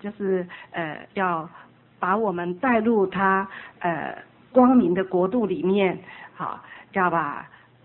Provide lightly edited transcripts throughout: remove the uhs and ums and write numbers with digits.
就是要把我们带入他光明的国度里面，好，要把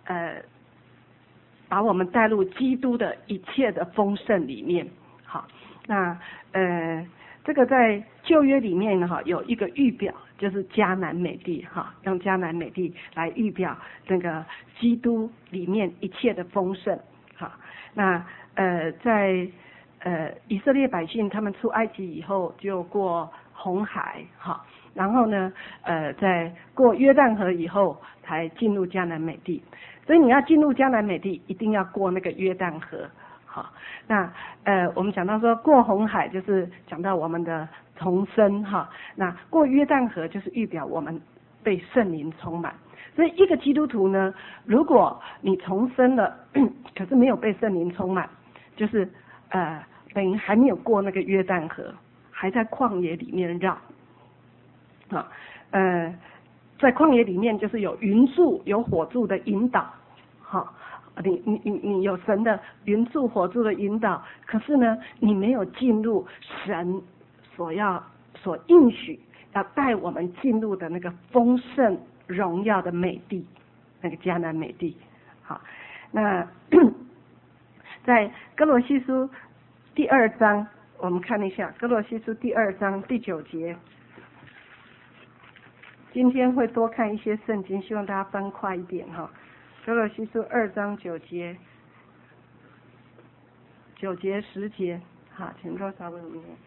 我们带入基督的一切的丰盛里面。好，那这个在旧约里面哈有一个预表，就是迦南美地哈，用迦南美地来预表那个基督里面一切的丰盛。好，那在以色列百姓他们出埃及以后就过红海哈，然后呢在过约旦河以后才进入迦南美地，所以你要进入迦南美地一定要过那个约旦河。好，那我们讲到说过红海就是讲到我们的重生哈，那过约旦河就是预表我们被圣灵充满。所以一个基督徒呢，如果你重生了，可是没有被圣灵充满，就是等于还没有过那个约旦河，还在旷野里面绕啊，在旷野里面就是有云柱有火柱的引导，好。你有神的云柱火柱的引导，可是呢，你没有进入神所应许要带我们进入的那个丰盛荣耀的美地，那个迦南美地。好，那在哥罗西书第2章，我们看一下哥罗西书第2章第9节。今天会多看一些圣经，希望大家翻快一点哈。哥罗西书2章9节，9节10节，好，请多少位我们念。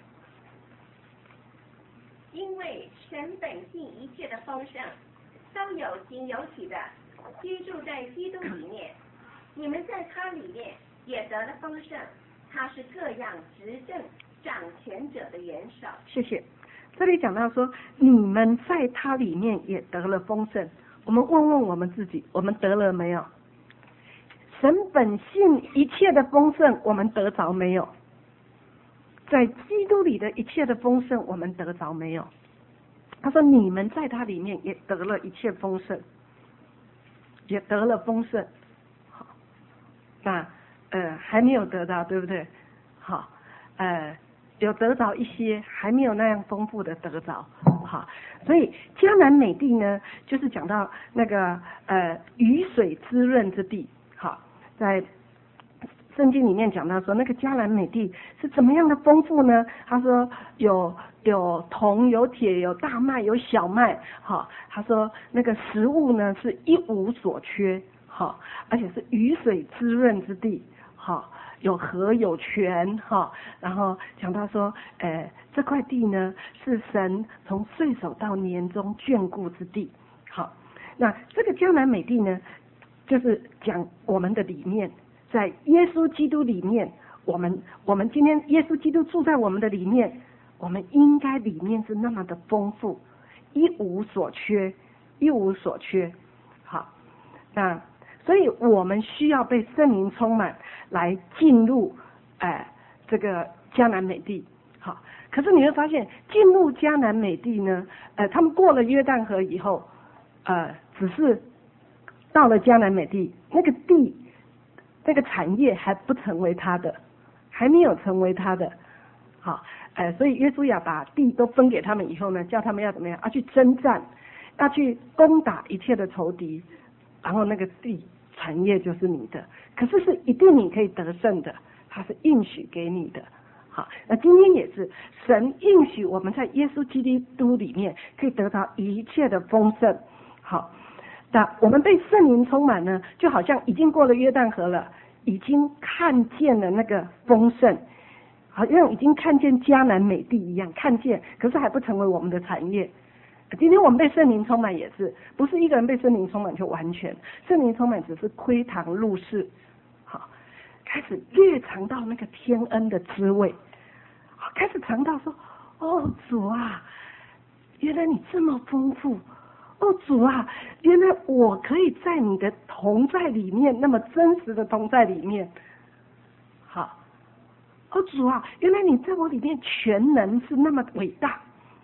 因为神本性一切的丰盛，都有形有体的居住在基督里面，你们在他里面也得了丰盛，他是各样执政掌权者的元首。 谢谢。这里讲到说，你们在他里面也得了丰盛。我们问问我们自己，我们得了没有？神本性一切的丰盛，我们得着没有？在基督里的一切的丰盛，我们得着没有？他说你们在他里面也得了一切丰盛，也得了丰盛。好，那还没有得到，对不对？好，有得着一些，还没有那样丰富的得着。好，所以迦南美地呢，就是讲到那个雨水滋润之地。好，在圣经里面讲到说，那个迦南美地是怎么样的丰富呢？他说有铜有铁有大麦有小麦。好，他说那个食物呢是一无所缺。好，而且是雨水滋润之地。好，有河有泉哈，然后讲到说，这块地呢是神从岁首到年终眷顾之地。好，那这个迦南美地呢，就是讲我们的里面，在耶稣基督里面，我们今天耶稣基督住在我们的里面，我们应该里面是那么的丰富，一无所缺，一无所缺。好，那所以我们需要被圣灵充满来进入这个迦南美地。好，可是你会发现进入迦南美地呢，他们过了约旦河以后，只是到了迦南美地，那个地那个产业还不成为他的，还没有成为他的。好，所以约书亚把地都分给他们以后呢，叫他们要怎么样？要去征战，要去攻打一切的仇敌，然后那个地产业就是你的。可是是一定你可以得胜的，它是应许给你的。好，那今天也是神应许我们在耶稣基督里面可以得到一切的丰盛。好，那我们被圣灵充满呢，就好像已经过了约旦河了，已经看见了那个丰盛，好像已经看见迦南美地一样，看见，可是还不成为我们的产业。今天我们被圣灵充满也是，不是一个人被圣灵充满就完全，圣灵充满只是窥堂入室，好，开始略尝到那个天恩的滋味，好，开始尝到说，哦主啊，原来你这么丰富，哦主啊，原来我可以在你的同在里面，那么真实的同在里面，好，哦主啊，原来你在我里面全能是那么伟大。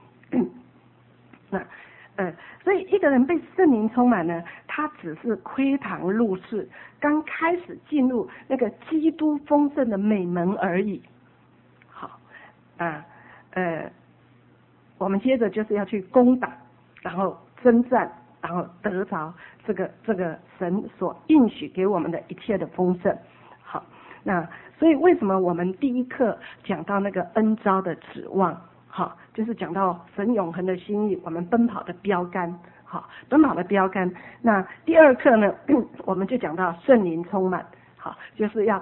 所以一个人被圣灵充满呢，他只是窥堂入室，刚开始进入那个基督丰盛的美门而已。好， 我们接着就是要去攻打，然后征战，然后得着这个神所应许给我们的一切的丰盛。好，那所以为什么我们第一课讲到那个恩召的指望，好，就是讲到神永恒的心意，我们奔跑的标杆，好，奔跑的标杆。那第二课呢，我们就讲到圣灵充满，好，就是要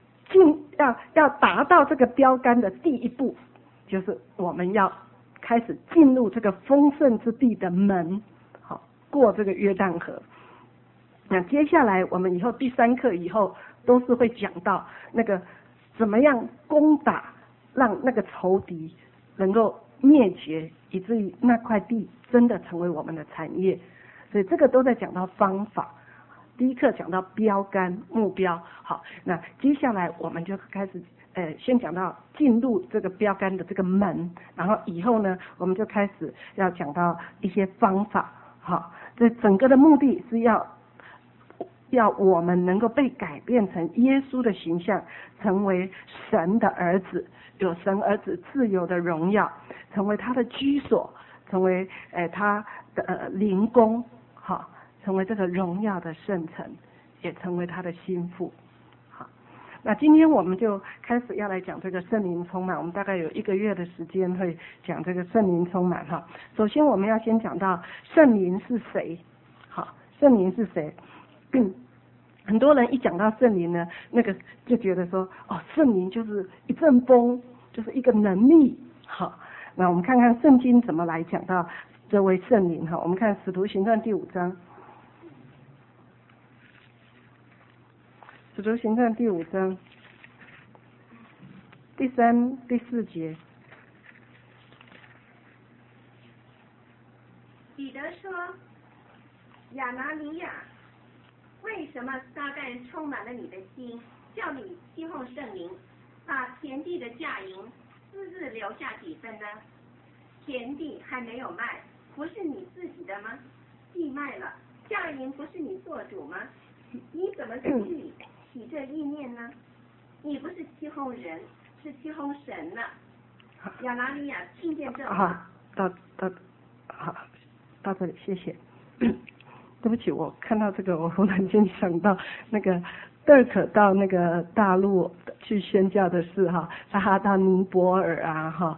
达到这个标杆的第一步，就是我们要开始进入这个丰盛之地的门，好，过这个约旦河。那接下来我们以后第三课以后都是会讲到那个怎么样攻打，让那个仇敌能够灭绝，以至于那块地真的成为我们的产业。所以这个都在讲到方法。第一课讲到标杆目标，好，那接下来我们就开始先讲到进入这个标杆的这个门，然后以后呢，我们就开始要讲到一些方法，好，这整个的目的是要我们能够被改变成耶稣的形象，成为神的儿子，有神儿子自由的荣耀，成为他的居所，成为他的灵宫，好，成为这个荣耀的圣城，也成为他的心腹。好，那今天我们就开始要来讲这个圣灵充满，我们大概有1个月的时间会讲这个圣灵充满哈。首先我们要先讲到圣灵是谁，好，圣灵是谁？很多人一讲到圣灵呢，那个就觉得说，哦，圣灵就是一阵风，就是一个能力。好，那我们看看圣经怎么来讲到这位圣灵哈。我们看使徒行传第5章，使徒行传第5章第3、第4节。 彼得说：“亚拿尼亚，为什么撒旦充满了你的心，叫你欺哄圣灵，把田地的价银私自留下几分呢？田地还没有卖，不是你自己的吗？既卖了，价银不是你做主吗？你怎么心里起这意念呢？你不是欺哄人，是欺哄神呢。”亚拿尼亚听见这话， 好，到这里，谢谢。对不起，我看到这个，我忽然间想到那个Dirk到那个大陆去宣教的事哈，他到尼泊尔啊哈，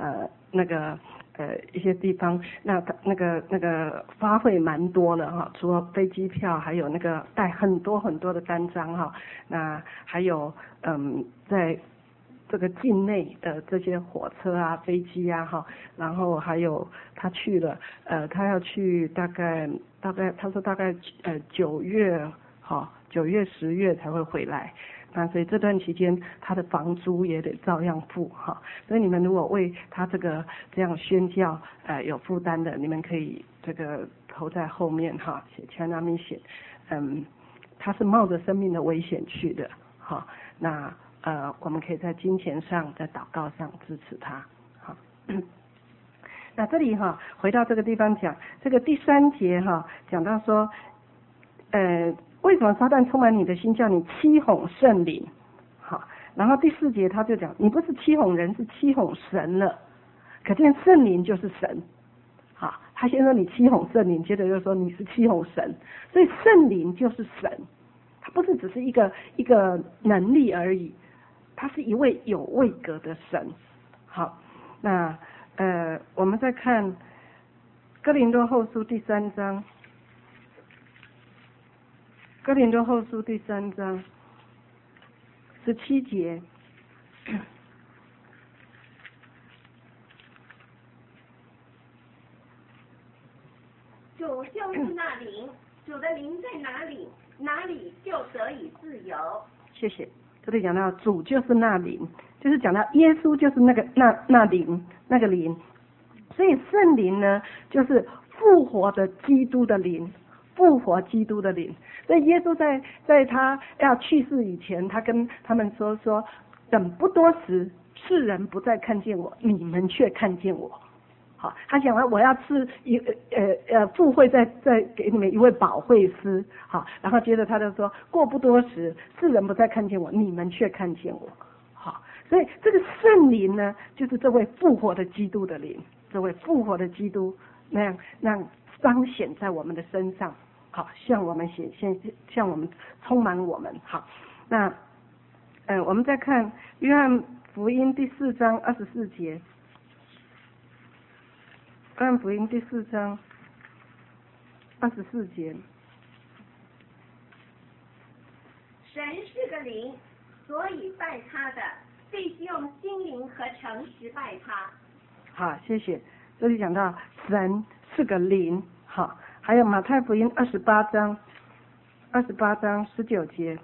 一些地方，那个花费蛮多的哈，除了飞机票，还有那个带很多的单张哈，那还有在这个境内的这些火车啊、飞机啊哈，然后还有他去了，他要去大概他说大概9月9月10月才会回来，那所以这段期间他的房租也得照样付哈，所以你们如果为他这样宣教有负担的，你们可以这个投在后面哈，写 China Mission， 他是冒着生命的危险去的哈，那我们可以在金钱上、在祷告上支持他。好，那这里哈，回到这个地方讲，这个第3节哈，讲到说，为什么撒旦充满你的心，叫你欺哄圣灵？好，然后第4节他就讲，你不是欺哄人，是欺哄神了。可见圣灵就是神。好，他先说你欺哄圣灵，接着又说你是欺哄神，所以圣灵就是神，他不是只是一个能力而已。他是一位有位格的神。好，那我们再看哥林多后书第3章，哥林多后书第3章17节。 主就是那灵，主的灵在哪里，哪里就得以自由。 谢谢。这里讲到主就是那灵，就是讲到耶稣就是那灵，那个灵。所以圣灵呢，就是复活的基督的灵，复活基督的灵。所以耶稣在他要去世以前，他跟他们说，等不多时，世人不再看见我，你们却看见我。好，他讲了我要复会再给你们一位保惠师。好，然后接着他就说，过不多时，世人不再看见我，你们却看见我。好， 所以这个圣灵呢，就是这位复活的基督的灵，这位复活的基督那样让彰显在我们的身上，好，向我们显现，向我们充满我们。好，那我们再看约翰福音第4章24节，约翰福音第4章24节。 神是个灵，所以拜他的必须用心灵和诚实拜他。 好，谢谢。这里讲到神是个灵，好，还有马太福音28章19节。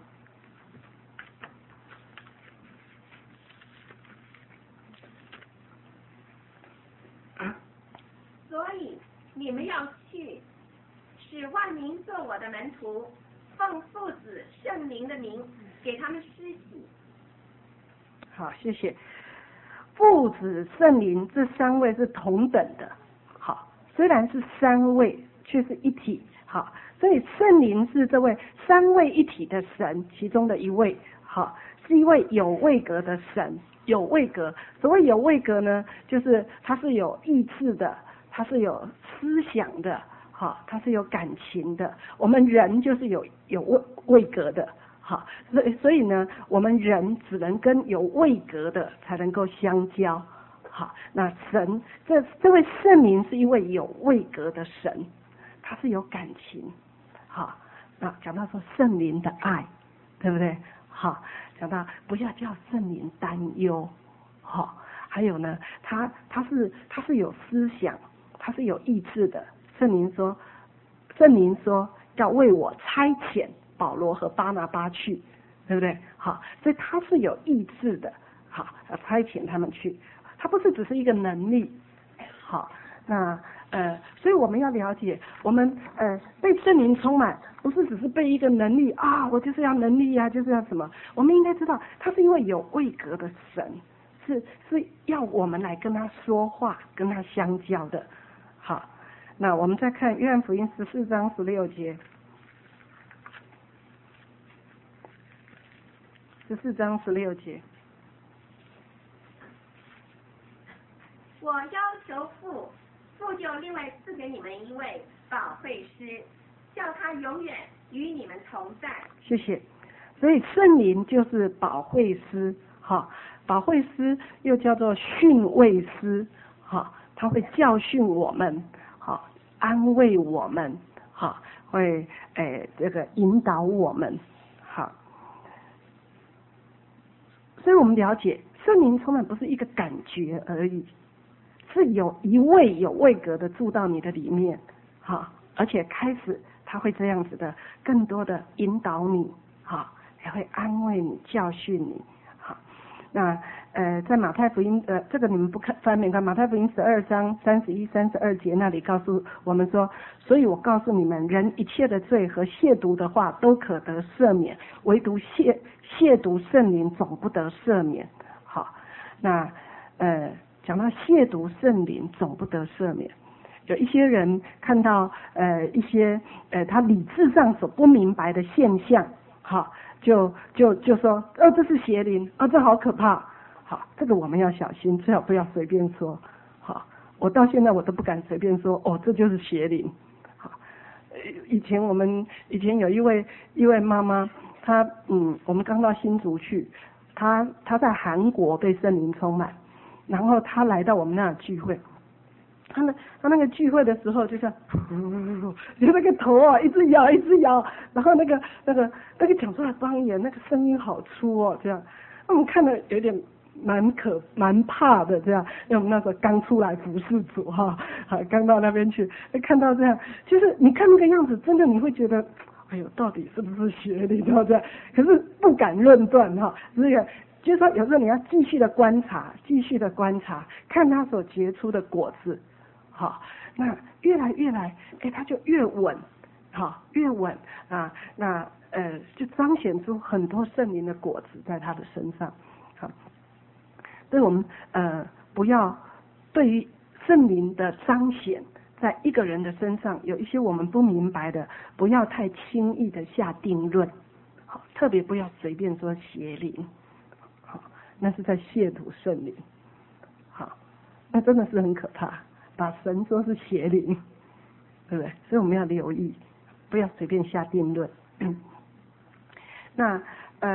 所以你们要去，使万民做我的门徒，奉父子圣灵的名给他们施洗。 好，谢谢。父子圣灵这3位是同等的，好，虽然是3位，却是一体。好，所以圣灵是这位3位一体的神其中的一位，好，是一位有位格的神，有位格。所谓有位格呢，就是他是有意志的，他是有思想的，好，他是有感情的。我们人就是有位格的。好，所以呢，我们人只能跟有位格的才能够相交。好，那神这位圣灵是一位有位格的神，他是有感情。好，那讲到说圣灵的爱，对不对？好，讲到不要叫圣灵担忧。好，还有呢，他是有思想，他是有意志的。圣灵说要为我差遣保罗和巴拿巴去，对不对？好，所以他是有意志的，好，要差遣他们去，他不是只是一个能力。好，那所以我们要了解，我们被圣灵充满，不是只是被一个能力啊，我就是要能力啊，就是要什么？我们应该知道，他是一位有位格的神，是要我们来跟他说话，跟他相交的。好，那我们再看约翰福音14章16节。14章16节。 我要求父就另外赐给你们一位保惠师，叫他永远与你们同在。 谢谢。所以圣灵就是保惠师，好，保惠师又叫做训慰师，好，他会教训我们，好，安慰我们，好，会这个引导我们，好。所以我们了解圣灵充满不是一个感觉而已，是有一位有位格的住到你的里面，好，而且开始他会这样子的更多的引导你，好，也会安慰你教训你。好，那在马太福音这个你们不看翻没看，马太福音12章31、32节那里告诉我们说，所以我告诉你们，人一切的罪和亵渎的话都可得赦免，唯独亵渎圣灵总不得赦免。好，那讲到亵渎圣灵总不得赦免，有一些人看到一些他理智上所不明白的现象，好，就说这是邪灵，这好可怕。好，这个我们要小心，最好不要随便说。好，我到现在我都不敢随便说，这就是邪灵。好，以前有一位妈妈，她我们刚到新竹去，她在韩国被圣灵充满，然后她来到我们那聚会，她那个聚会的时候就像就那个头啊一直摇，然后那个讲出来方言，那个声音好粗哦，这样我们看了有点蛮怕的，这样，因为我们那时候刚出来服侍主哈，刚到那边去，看到这样，就是你看那个样子，真的你会觉得，哎呦，到底是不是邪灵这样？可是不敢论断哈，这个就是说有时候你要继续的观察，看他所结出的果子，好，那越来，他就越稳，好，越稳啊，那就彰显出很多圣灵的果子在他的身上，好。所以我们不要对于圣灵的彰显在一个人的身上有一些我们不明白的，不要太轻易的下定论，好，特别不要随便说邪灵。好， 那是在亵渎圣灵。好，那真的是很可怕，把神说是邪灵，对不对？所以我们要留意，不要随便下定论。那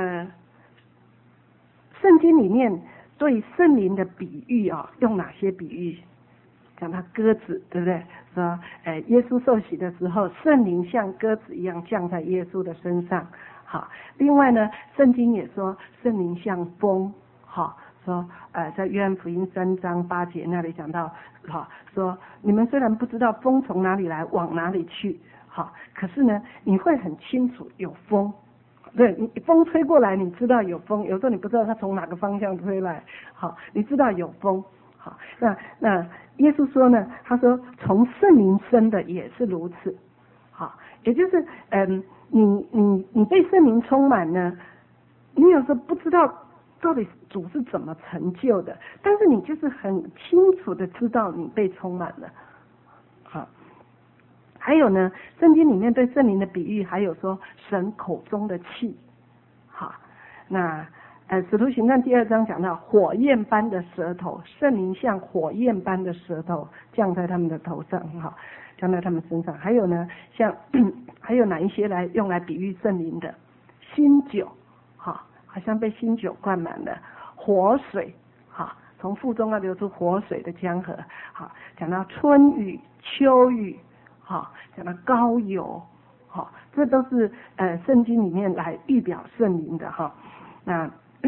圣经里面对圣灵的比喻啊，用哪些比喻？讲到鸽子，对不对？说，耶稣受洗的时候，圣灵像鸽子一样降在耶稣的身上。好，另外呢，圣经也说圣灵像风，好，说，在约翰福音3章8节那里讲到，好，说你们虽然不知道风从哪里来，往哪里去，好，可是呢，你会很清楚有风。对，你风吹过来，你知道有风，有时候你不知道它从哪个方向吹来，好，你知道有风，好，那耶稣说呢，他说从圣灵生的也是如此，好，也就是你被圣灵充满呢，你有时候不知道到底主是怎么成就的，但是你就是很清楚的知道你被充满了，好。还有呢，圣经里面对圣灵的比喻，还有说神口中的气，好，那使徒行传第2章讲到火焰般的舌头，圣灵像火焰般的舌头降在他们的头上，哈，降在他们身上。还有呢，像还有哪一些来用来比喻圣灵的？新酒，哈，好像被新酒灌满了；活水，哈，从腹中要流出活水的江河，好，讲到春雨、秋雨。好，讲到膏油，好，这都是圣经里面来预表圣灵的哈。那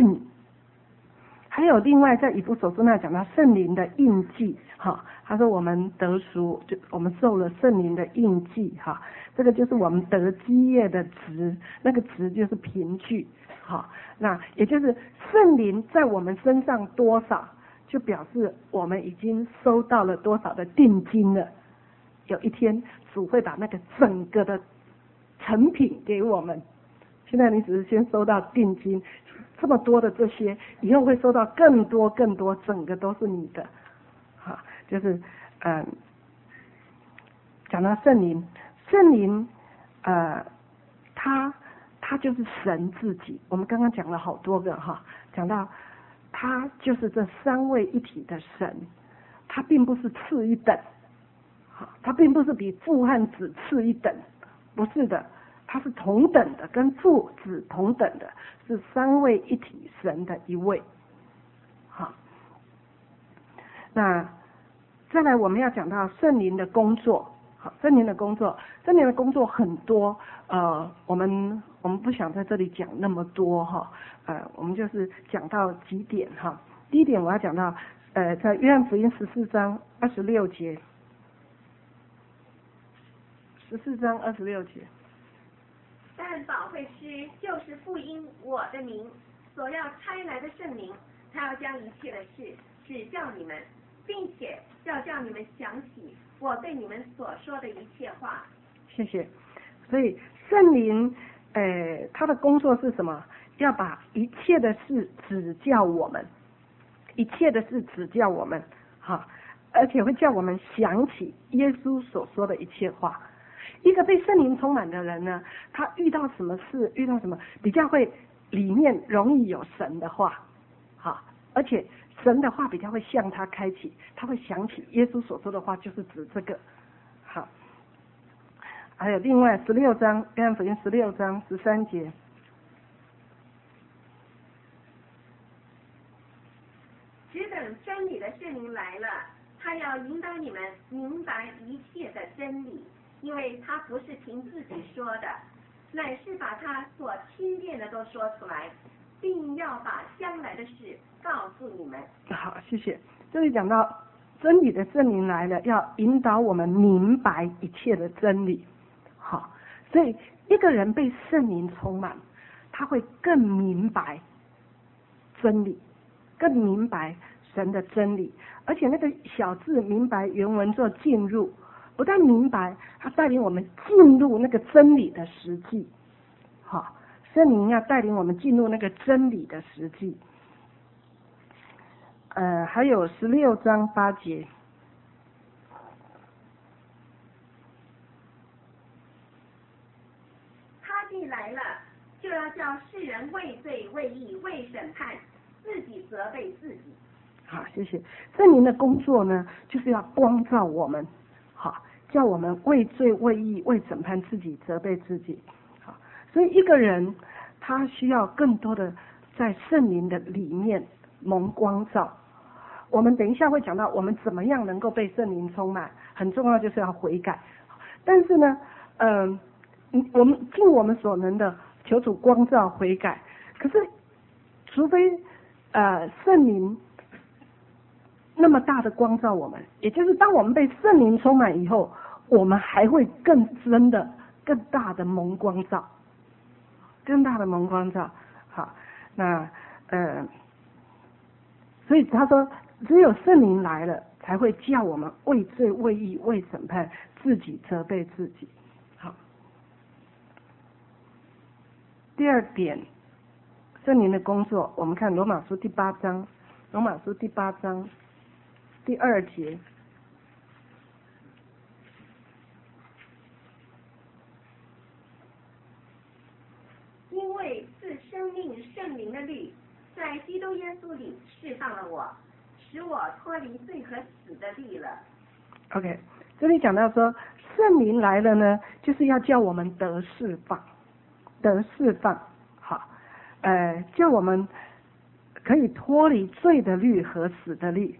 还有另外在以弗所书那讲到圣灵的印记，哈，他说我们得赎，就我们受了圣灵的印记，哈，这个就是我们得基业的值，那个值就是凭据，好，那也就是圣灵在我们身上多少，就表示我们已经收到了多少的定金了。有一天主会把那个整个的成品给我们，现在你只是先收到定金，这么多的这些以后会收到更多更多，整个都是你的，好，就是讲到圣灵，圣灵他就是神自己，我们刚刚讲了好多个哈，讲到他就是这三位一体的神，他并不是次一等。他并不是比父和子次一等，不是的，他是同等的，跟父子同等的，是三位一体神的一位。好，那再来我们要讲到圣灵的工作。好，圣灵的工作很多，我们不想在这里讲那么多哈，我们就是讲到几点哈。第一点我要讲到，在约翰福音14章26节。14章26节， 但保惠师就是父因我的名所要差来的圣灵，他要将一切的事指教你们，并且要叫你们想起我对你们所说的一切话。 谢谢。所以圣灵，他的工作是什么？要把一切的事指教我们，一切的事指教我们，好，而且会叫我们想起耶稣所说的一切话。一个被圣灵充满的人呢，他遇到什么事，遇到什么比较会里面容易有神的话，好，而且神的话比较会向他开启，他会想起耶稣所说的话，就是指这个。好，还有另外16章，约翰福音16章13节， 只等真理的圣灵来了，他要引导你们明白一切的真理。因为他不是凭自己说的，乃是把他所听见的都说出来，并要把将来的事告诉你们。 好，谢谢。这里讲到真理的圣灵来了，要引导我们明白一切的真理。好，所以一个人被圣灵充满，他会更明白真理，更明白神的真理，而且那个小字明白原文做进入。不但明白，他带领我们进入那个真理的实际。好，圣灵要带领我们进入那个真理的实际。还有16章8节， 他既来了，就要叫世人为罪、为义、为审判。 自己责备自己。 好，谢谢。圣灵的工作呢，就是要光照我们，好，叫我们为罪、为义、为审判自己，责备自己。好，所以一个人他需要更多的在圣灵的里面蒙光照。我们等一下会讲到我们怎么样能够被圣灵充满，很重要就是要悔改。但是呢，我们尽我们所能的求主光照悔改。可是，除非圣灵那么大的光照我们，也就是当我们被圣灵充满以后，我们还会更深的、更大的蒙光照，更大的蒙光照。好，那所以他说，只有圣灵来了，才会叫我们为罪、为义、为审判自己，责备自己。好，第二点，圣灵的工作，我们看罗马书第8章，罗马书第8章第2节。 因为是生命圣灵的律，在基督耶稣里释放了我，使我脱离罪和死的律了。 OK， 这里讲到说，圣灵来了呢，就是要叫我们得释放，得释放，好，叫我们可以脱离罪的律和死的律。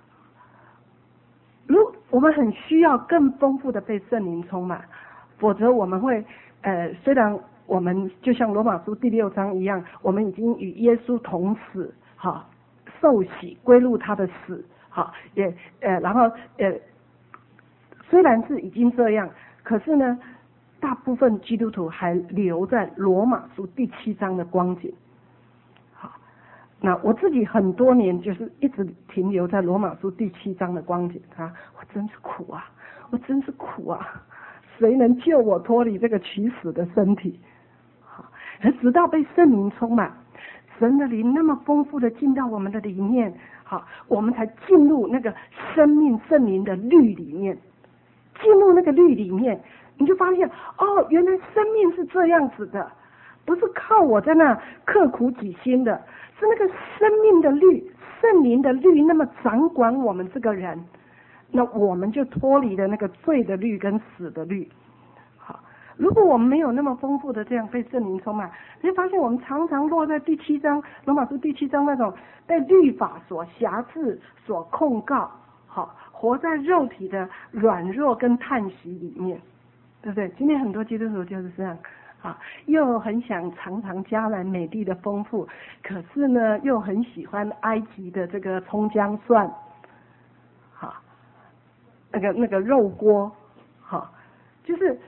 我们很需要更丰富的被圣灵充满，否则我们会虽然我们就像罗马书第6章一样，我们已经与耶稣同死，好，受洗归入他的死，好，也然后虽然是已经这样，可是呢，大部分基督徒还留在罗马书第7章的光景。好，那我自己很多年就是一直停留在罗马书第7章的光景啊，我真是苦啊，我真是苦啊，谁能救我脱离这个取死的身体？好，而直到被圣灵充满，神的灵那么丰富的进到我们的里面，好，我们才进入那个生命圣灵的律里面。进入那个律里面，你就发现哦，原来生命是这样子的，不是靠我在那刻苦己心的，是那个生命的律、圣灵的律那么掌管我们这个人，那我们就脱离了那个罪的律跟死的律。好，如果我们没有那么丰富的这样被圣灵充满，你会发现我们常常落在第7章罗马书第7章那种被律法所辖制、所控告，好，活在肉体的软弱跟叹息里面，对不对？今天很多基督徒就是这样啊，又很想尝尝迦南美地的丰富，可是呢，又很喜欢埃及的这个葱姜蒜，好，那个肉锅，好，就是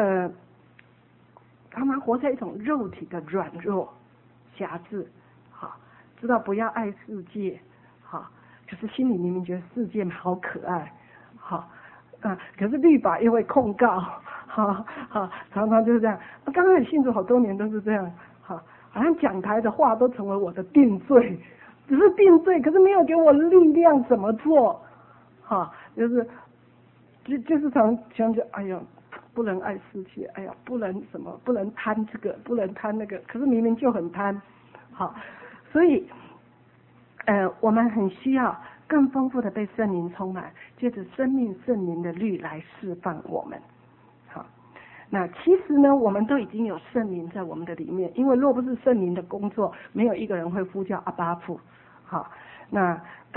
他们活在一种肉体的软弱、辖制，好，知道不要爱世界，好。可是心里明明觉得世界好可爱，好，可是律法又会控告，好，常常就是这样。刚刚也信主好多年都是这样，好像讲台的话都成为我的定罪，只是定罪，可是没有给我力量怎么做，好，就是常就哎呀，不能爱世界，哎呀，不能什么，不能贪这个，不能贪那个，可是明明就很贪，好，所以。我们很需要更丰富的被圣灵充满，借着生命圣灵的律来释放我们。好，那其实呢，我们都已经有圣灵在我们的里面，因为若不是圣灵的工作，没有一个人会呼叫阿爸父。好，那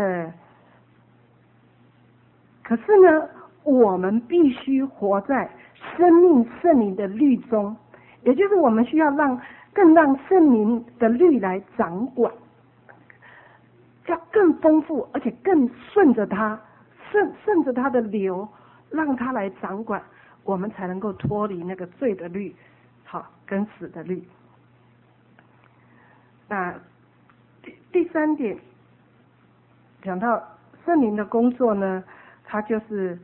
可是呢，我们必须活在生命圣灵的律中，也就是我们需要更让圣灵的律来掌管。要更丰富，而且更顺着它，顺着它的流，让它来掌管，我们才能够脱离那个罪的律，好，跟死的律。那第3点，讲到圣灵的工作呢，它就是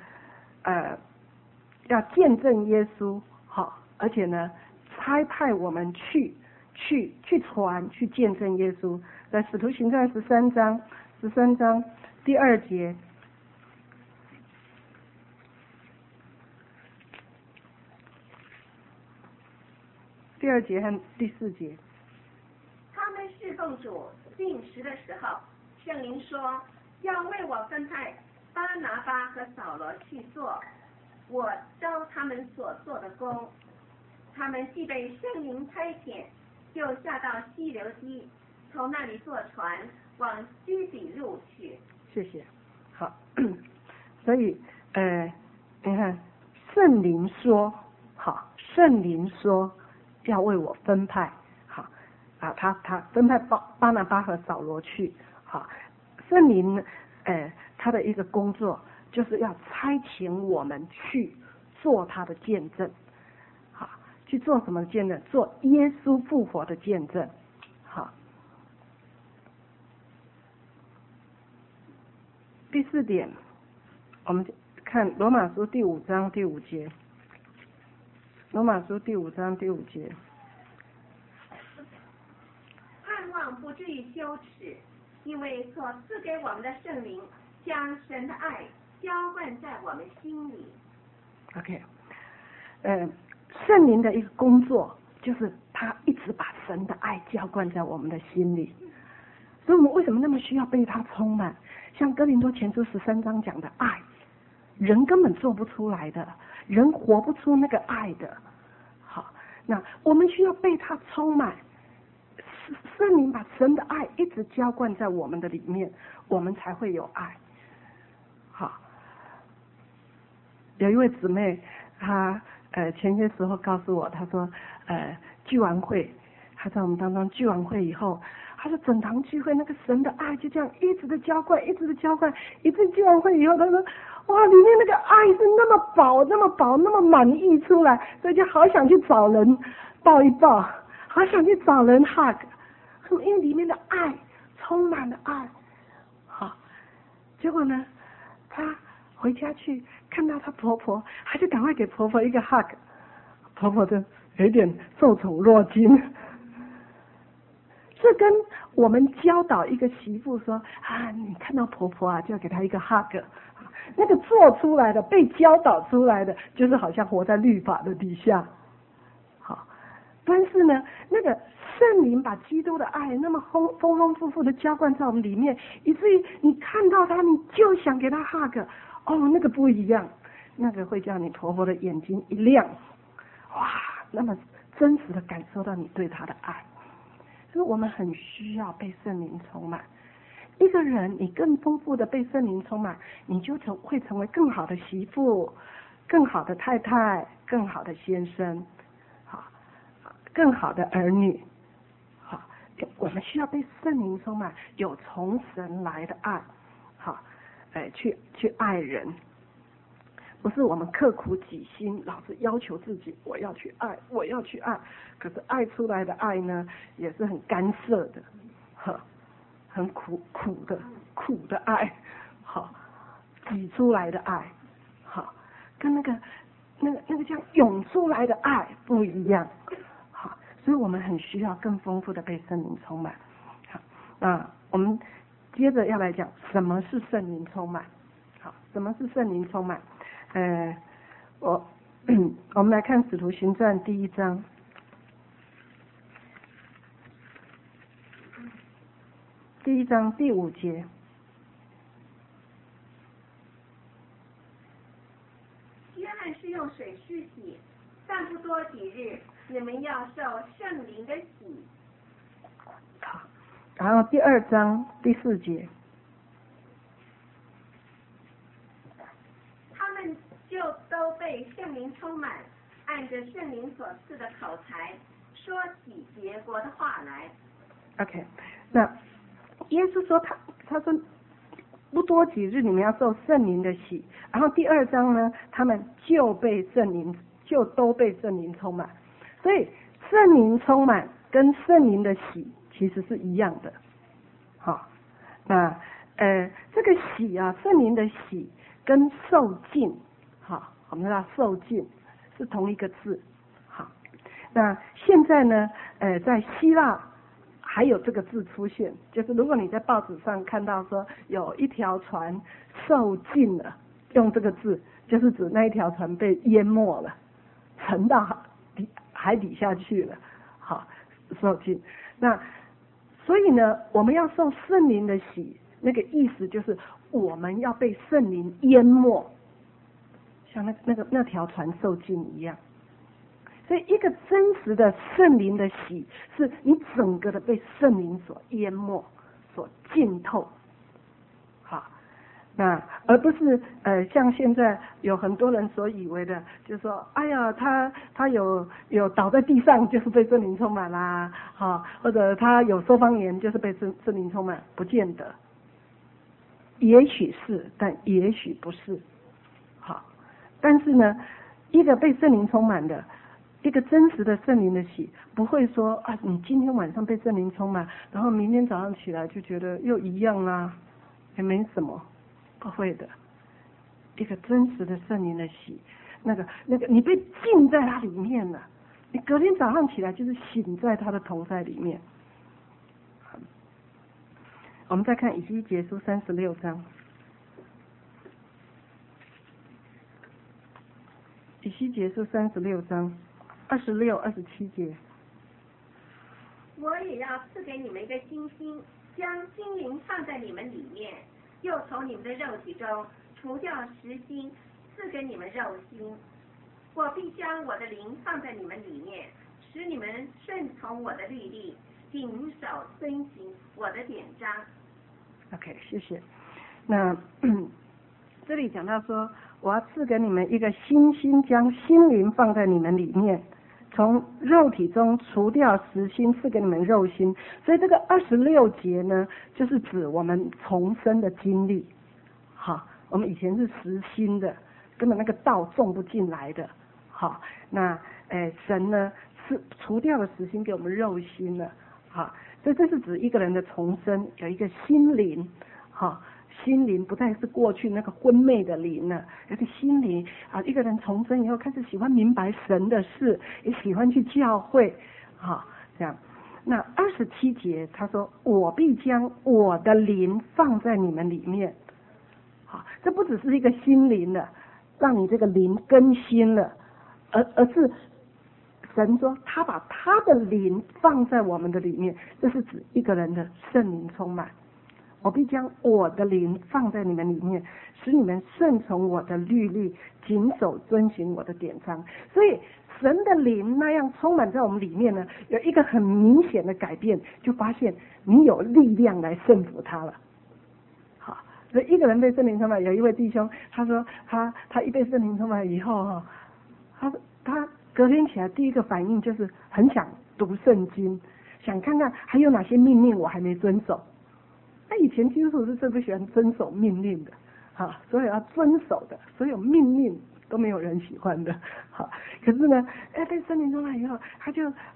要见证耶稣，好，而且呢，差派我们去传，去见证耶稣。在使徒行传13章第2节，第2节和第4节。 他们侍奉主， 定时的时候，圣灵说要为我分派巴拿巴和扫罗去做我招他们所做的工。他们既被圣灵差遣，就下到西流基，从那里坐船往基比路去。 谢谢。好，所以你看圣灵说，好，圣灵说要为我分派，好啊，他分派巴拿巴和扫罗去，好，圣灵他的一个工作就是要差遣我们去做他的见证，好，去做什么见证？做耶稣复活的见证，好。第4点，我们看罗马书第5章第5节。罗马书第5章第5节， 盼望不至于羞耻，因为所赐给我们的圣灵将神的爱浇灌在我们心里。 OK， 圣灵的一个工作就是他一直把神的爱浇灌在我们的心里，所以我们为什么那么需要被他充满？像哥林多前书13章讲的爱，人根本做不出来的，人活不出那个爱的。好，那我们需要被他充满，圣灵把神的爱一直浇灌在我们的里面，我们才会有爱。好，有一位姊妹，她前些时候告诉我，她说聚完会，她在我们当中聚完会以后，她说整堂聚会那个神的爱就这样一直的浇灌，一直的浇灌，一次聚完会以后，她说哇，里面那个爱是那么饱，那么饱，那么满溢出来，所以就好想去找人抱一抱，好想去找人 hug， 因为里面的爱充满了爱。好，结果呢，她回家去看到她婆婆，她就赶快给婆婆一个 hug， 婆婆就有一点受宠若惊。这跟我们教导一个媳妇说啊，你看到婆婆啊，就要给她一个 hug， 那个做出来的，被教导出来的，就是好像活在律法的底下。好，但是呢，那个圣灵把基督的爱那么丰富的浇灌在我们里面，以至于你看到他，你就想给他 hug。哦，那个不一样，那个会叫你婆婆的眼睛一亮，哇，那么真实的感受到你对他的爱。所以我们很需要被圣灵充满。一个人你更丰富的被圣灵充满，你就会成为更好的媳妇，更好的太太，更好的先生，好，更好的儿女。好，我们需要被圣灵充满，有从神来的爱，好，去爱人。不是我们刻苦己心，老是要求自己，我要去爱，我要去爱。可是爱出来的爱呢，也是很干涩的，很苦的爱，好，挤出来的爱，好，跟那个这样涌出来的爱不一样，好，所以我们很需要更丰富的被圣灵充满。好，那我们接着要来讲什么是圣灵充满。好，什么是圣灵充满？我们来看《使徒行传》第1章。第1章第5节。 约翰是用水施洗，但不多几日，你们要受圣灵的洗。 好，然后第2章第4节。 他们就都被圣灵充满，按着圣灵所赐的口才，说起别国的话来。 OK， 那耶稣说他说不多几日你们要受圣灵的洗，然后第2章呢，他们就都被圣灵充满，所以圣灵充满跟圣灵的洗其实是一样的。好，那这个洗啊，圣灵的洗跟受浸，好，我们知道受浸是同一个字。好，那现在呢，在希腊还有这个字出现，就是如果你在报纸上看到说有一条船受浸了，用这个字，就是指那一条船被淹没了，沉到海底下去了，好，受浸。那所以呢，我们要受圣灵的洗，那个意思就是我们要被圣灵淹没，像那条船受浸一样。所以一个真实的圣灵的洗，是你整个的被圣灵所淹没、所浸透。好，那而不是像现在有很多人所以为的，就是说，哎呀，他有倒在地上就是被圣灵充满啦，好，或者他有说方言就是被圣灵充满，不见得，也许是，但也许不是。好，但是呢，一个被圣灵充满的，一个真实的圣灵的洗，不会说啊，你今天晚上被圣灵充满，然后明天早上起来就觉得又一样啊，也没什么，不会的。一个真实的圣灵的洗，那个你被浸在它里面了，你隔天早上起来就是醒在他的同在里面。我们再看以西结书36章，以西结书36章26、27节。 我也要赐给你们一个新心，将心灵放在你们里面，又从你们的肉体中除掉实心，赐给你们肉心。我必将我的灵放在你们里面，使你们顺从我的律例，谨守遵行我的典章。 OK， 谢谢。那这里讲到说，我要赐给你们一个新心，将心灵放在你们里面，从肉体中除掉实心，赐给你们肉心。所以这个26节呢，就是指我们重生的经历。好，我们以前是实心的，根本那个道种不进来的。好，那神呢是除掉了实心，给我们肉心了。好，所以这是指一个人的重生，有一个心灵。好，心灵不再是过去那个昏昧的灵了，有个心灵啊，一个人重生以后开始喜欢明白神的事，也喜欢去教会。好，这样。那27节他说，我必将我的灵放在你们里面。好，这不只是一个心灵了，让你这个灵更新了，而是神说他把他的灵放在我们的里面，这是指一个人的圣灵充满。我必将我的灵放在你们里面，使你们顺从我的律例，谨守遵行我的典章。所以神的灵那样充满在我们里面呢，有一个很明显的改变，就发现你有力量来胜服他了。好，所以一个人被圣灵充满，有一位弟兄他说他一被圣灵充满以后他隔天起来第一个反应就是很想读圣经，想看看还有哪些命令我还没遵守。他以前基督徒是最不喜欢遵守命令的，所有要遵守的，所有命令都没有人喜欢的。好，可是呢，被圣灵充满以后，他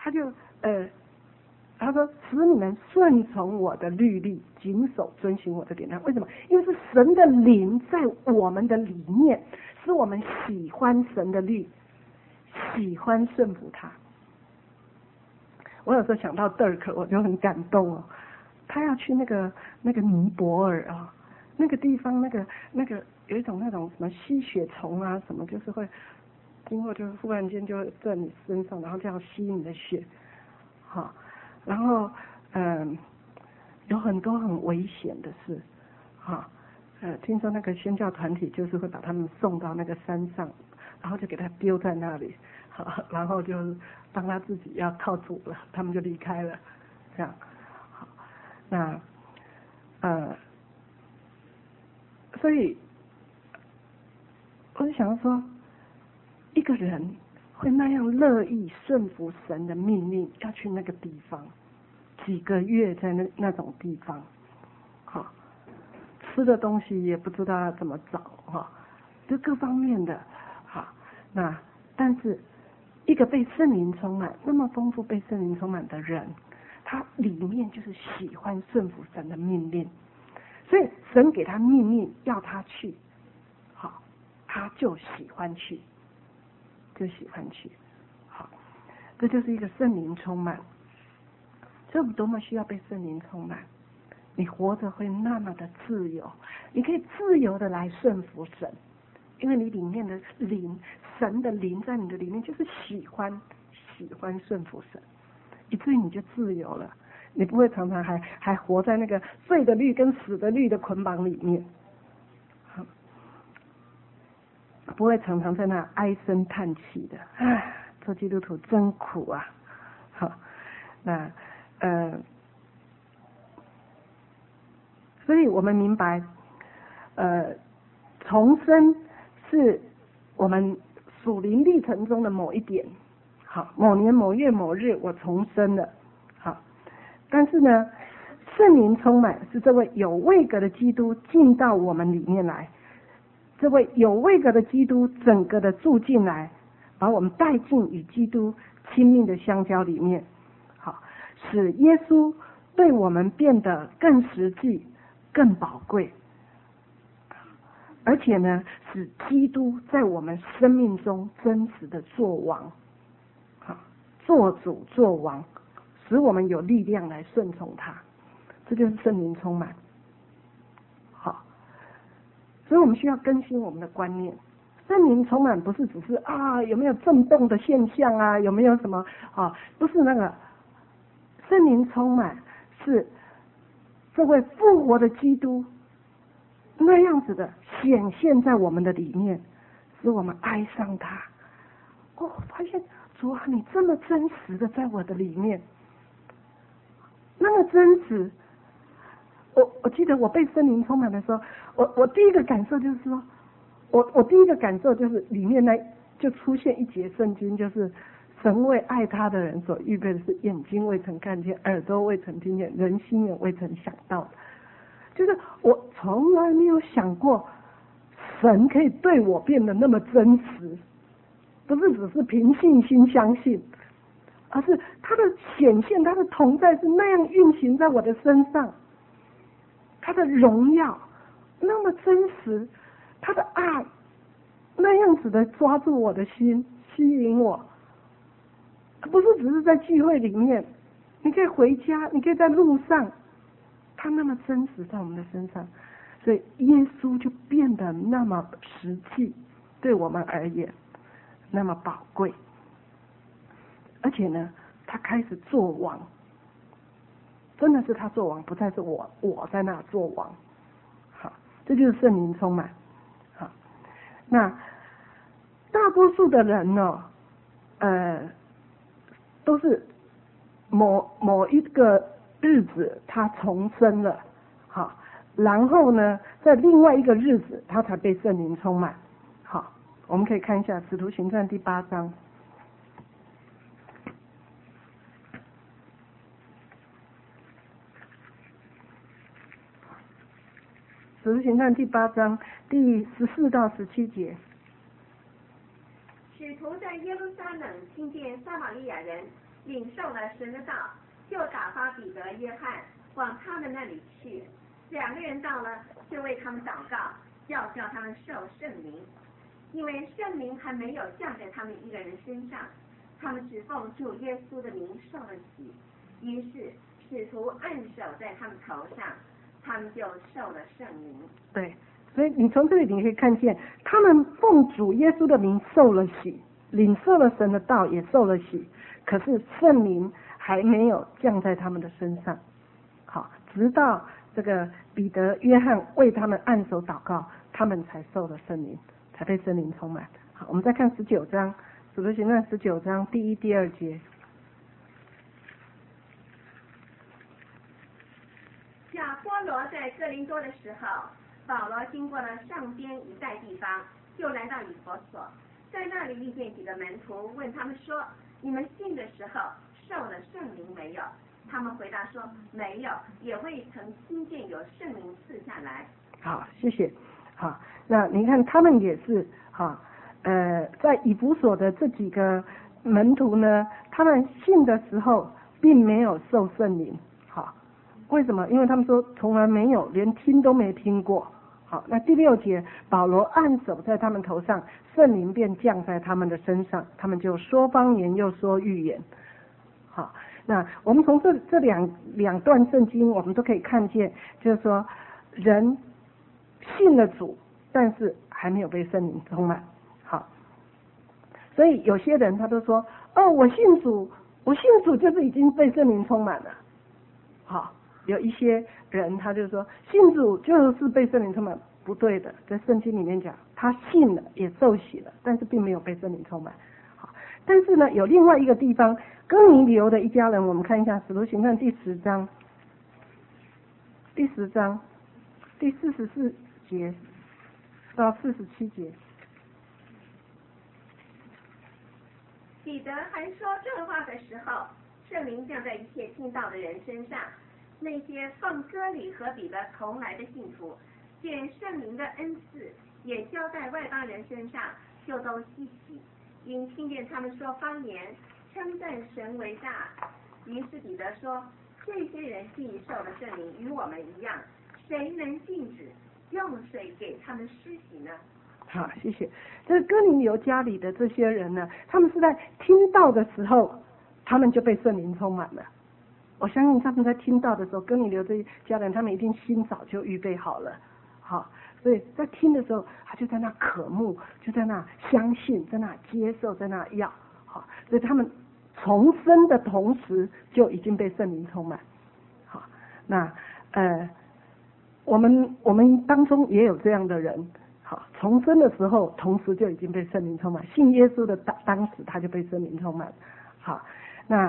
说使你们顺从我的律例，谨守遵行我的典章。为什么？因为是神的灵在我们的里面，是我们喜欢神的律，喜欢顺服他。我有时候想到Dirk，我就很感动哦。他要去那个尼泊尔啊，那个地方那个有一种那种什么吸血虫啊什么，就是会经过就忽然间就在你身上，然后这样吸你的血，好，然后有很多很危险的事，听说那个宣教团体就是会把他们送到那个山上，然后就给他丢在那里，好，然后就当他自己要靠主了，他们就离开了，这样。那所以我就想说，一个人会那样乐意顺服神的命令，要去那个地方，几个月在那种地方，好，吃的东西也不知道要怎么找，就各方面的，好，那但是一个被圣灵充满，那么丰富被圣灵充满的人，他里面就是喜欢顺服神的命令，所以神给他命令要他去，好，他就喜欢去，好，这就是一个圣灵充满。这多么需要被圣灵充满，你活着会那么的自由，你可以自由的来顺服神，因为你里面的灵，神的灵在你的里面就是喜欢顺服神，以至于你就自由了， 你不会常常还活在那个罪的律跟死的律的捆绑里面，不会常常在那唉声叹气的，唉，做基督徒真苦啊。好，那所以我们明白，重生是我们属灵历程中的某一点。好，某年某月某日我重生了。好，但是呢，圣灵充满是这位有位格的基督进到我们里面来，这位有位格的基督整个的住进来，把我们带进与基督亲密的相交里面。好，使耶稣对我们变得更实际、更宝贵，而且呢，使基督在我们生命中真实的作王，做主做王，使我们有力量来顺从他，这就是圣灵充满。好，所以我们需要更新我们的观念。圣灵充满不是只是有没有震动的现象啊，有没有什么不是那个。圣灵充满是这位复活的基督那样子的显现在我们的里面，使我们爱上他。发现主啊，你这么真实的在我的里面，那么真实。我记得我被圣灵充满的时候，我第一个感受就是说，我第一个感受就是里面就出现一节圣经，就是神为爱他的人所预备的是眼睛未曾看见，耳朵未曾听见，人心也未曾想到的。就是我从来没有想过神可以对我变得那么真实，不是只是凭信心相信，而是他的显现，他的同在是那样运行在我的身上，他的荣耀那么真实，他的爱那样子的抓住我的心，吸引我。不是只是在聚会里面，你可以回家，你可以在路上，他那么真实在我们的身上，所以耶稣就变得那么实际，对我们而言那么宝贵。而且呢，他开始做王，真的是他做王，不再是我在那做王。好，这就是圣灵充满。好，那大多数的人呢，都是某一个日子他重生了，好，然后呢，在另外一个日子他才被圣灵充满。好，我们可以看一下《使徒行传》第8章。《使徒行传》第8章第14到17节。 使徒在耶路撒冷听见撒玛利亚人领受了神的道，就打发彼得、约翰往他们那里去。2个人到了，就为他们祷告，叫他们受圣灵，因为圣灵还没有降在他们一个人身上，他们只奉主耶稣的名受了洗。于是使徒按手在他们头上，他们就受了圣灵。 对，所以你从这里你可以看见，他们奉主耶稣的名受了洗，领受了神的道，也受了洗，可是圣灵还没有降在他们的身上。好，直到这个彼得、约翰为他们按手祷告，他们才受了圣灵，才被圣灵充满。好，我们再看19章，使徒行传19章第1、第2节。 亚波罗在哥林多的时候，保罗经过了上边一带地方，就来到以弗所，在那里遇见几个门徒，问他们说：你们信的时候受了圣灵没有？他们回答说没有，也未曾听见有圣灵赐下来。 好，谢谢。好，那你看他们也是在以弗所的这几个门徒呢，他们信的时候并没有受圣灵。好，为什么？因为他们说从来没有，连听都没听过。好，那第6节，保罗按手在他们头上，圣灵便降在他们的身上，他们就说方言又说预言。好，那我们从这两段圣经，我们都可以看见，就是说人信了主，但是还没有被圣灵充满。好，所以有些人他都说，我信主就是已经被圣灵充满了。 好，有一些人他就说信主就是被圣灵充满，不对的，在圣经里面讲，他信了也受洗了，但是并没有被圣灵充满。好，但是呢，有另外一个地方，哥尼流的一家人，我们看一下《使徒行传》第10章，第44节到47节。 彼得还说这话的时候，圣灵降在一切听到的人身上。那些奉哥里和彼得同来的信徒，见圣灵的恩赐也交在外邦人身上，就都稀奇，因听见他们说方言，称赞神为大。于是彼得说：这些人既受了圣灵与我们一样，谁能禁止用水给他们施洗呢？ 好，谢谢。这哥尼流家里的这些人呢，他们是在听到的时候，他们就被圣灵充满了。我相信他们在听到的时候，哥尼流这一家人，他们一定心早就预备好了。好，所以在听的时候，他就在那渴慕，就在那相信，在那接受，在那要。好，所以他们重生的同时就已经被圣灵充满。好，那我们当中也有这样的人。好，重生的时候，同时就已经被圣灵充满。信耶稣的当时，他就被圣灵充满。好，那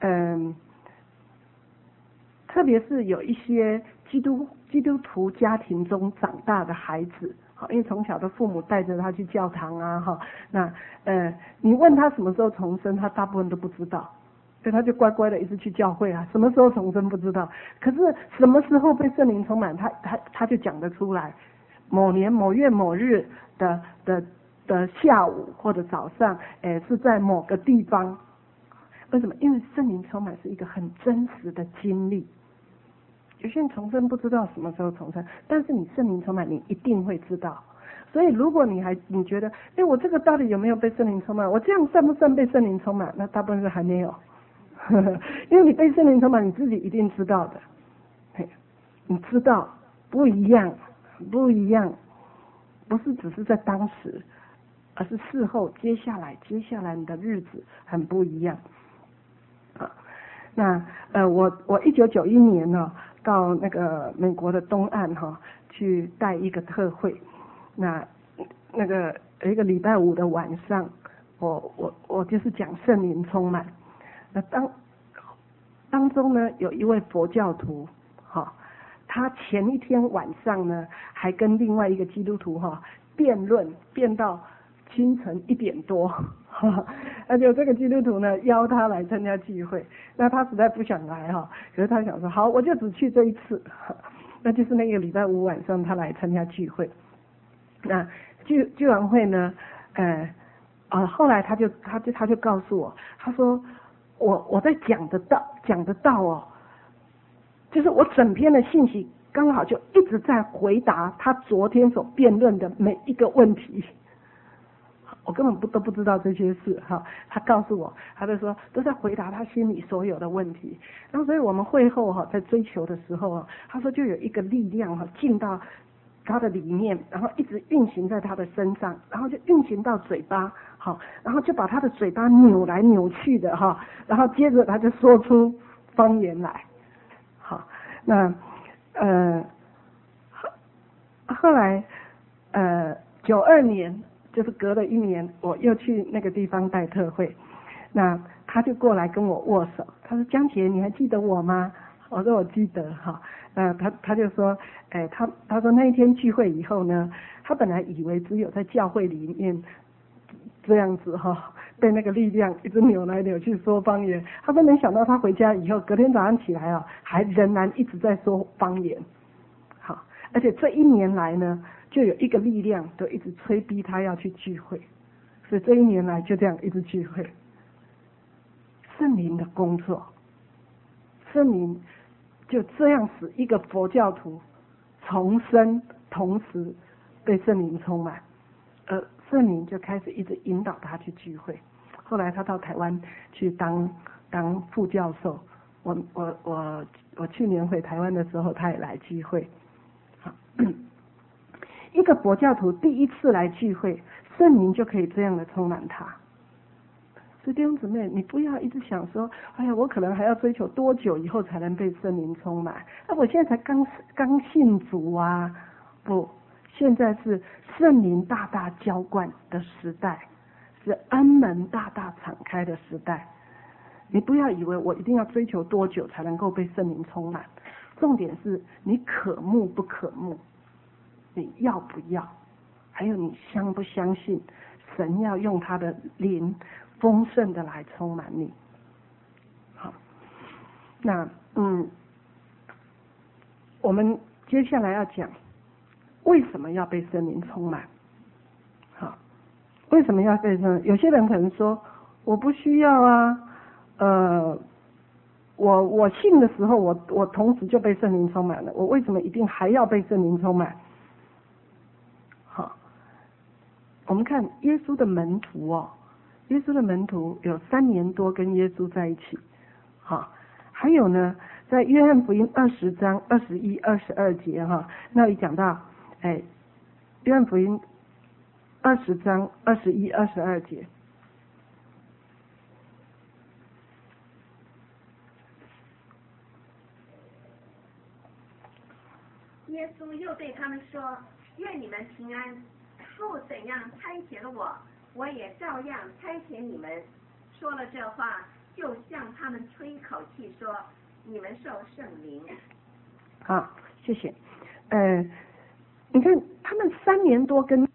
特别是有一些基督徒家庭中长大的孩子，好，因为从小的父母带着他去教堂啊，哈，那你问他什么时候重生，他大部分都不知道，所以他就乖乖的一直去教会啊，什么时候重生不知道，可是什么时候被圣灵充满，他就讲得出来。某年某月某日的下午或者早上，是在某个地方。为什么？因为圣灵充满是一个很真实的经历。有些人重生不知道什么时候重生，但是你圣灵充满，你一定会知道。所以如果你觉得，我这个到底有没有被圣灵充满？我这样算不算被圣灵充满？那大部分是还没有，因为你被圣灵充满，你自己一定知道的。你知道不一样。不是只是在当时，而是事后，接下来你的日子很不一样。啊，那我1991年呢，到那个美国的东岸哈，去带一个特会。那个一个礼拜五的晚上，我就是讲圣灵充满。那当中呢，有一位佛教徒，哈。他前一天晚上呢，还跟另外一个基督徒辩论，辩到清晨1点多，而且这个基督徒呢邀他来参加聚会，那他实在不想来可是他想说好，我就只去这一次，那就是那个礼拜五晚上他来参加聚会。那聚完会呢，后来他就告诉我，他说我在讲得到就是我整篇的信息刚好就一直在回答他昨天所辩论的每一个问题，我根本都不知道这些事他告诉我，他就说都在回答他心里所有的问题。然后所以我们会后在追求的时候他说就有一个力量进到他的里面，然后一直运行在他的身上，然后就运行到嘴巴，然后就把他的嘴巴扭来扭去的然后接着他就说出方言来。好，那后来92年，就是隔了1年，我又去那个地方带特会，那他就过来跟我握手，他说江姐你还记得我吗？我说我记得那他就说他说那一天聚会以后呢，他本来以为只有在教会里面这样子被那个力量一直扭来扭去说方言，他说没想到他回家以后，隔天早上起来还仍然一直在说方言。好，而且这1年来呢，就有一个力量都一直催逼他要去聚会，所以这1年来就这样一直聚会。圣灵的工作，圣灵就这样使一个佛教徒重生，同时被圣灵充满，圣灵就开始一直引导他去聚会。后来他到台湾去当副教授，我去年回台湾的时候，他也来聚会。一个佛教徒第一次来聚会，圣灵就可以这样的充满他。 所以弟兄姊妹，你不要一直想说，哎呀，我可能还要追求多久以后才能被圣灵充满？我现在才刚信主啊！不，现在是圣灵大大浇灌的时代，是恩门大大敞开的时代。你不要以为我一定要追求多久才能够被圣灵充满，重点是你渴慕不渴慕，你要不要，还有你相不相信神要用他的灵丰盛的来充满你。好，那我们接下来要讲为什么要被圣灵充满。好，为什么要被圣灵？有些人可能说我不需要啊，我信的时候我同时就被圣灵充满了，我为什么一定还要被圣灵充满？好，我们看耶稣的门徒哦，耶稣的门徒有3年多跟耶稣在一起。好，还有呢，在约翰福音20章21、22节哈，那里讲到，约翰福音20章21、22节。 耶稣又对他们说：“愿你们平安！父怎样差遣了我，我也照样差遣你们。”说了这话，就向他们吹一口气，说：“你们受圣灵。” 好，谢谢。你看他们3年多跟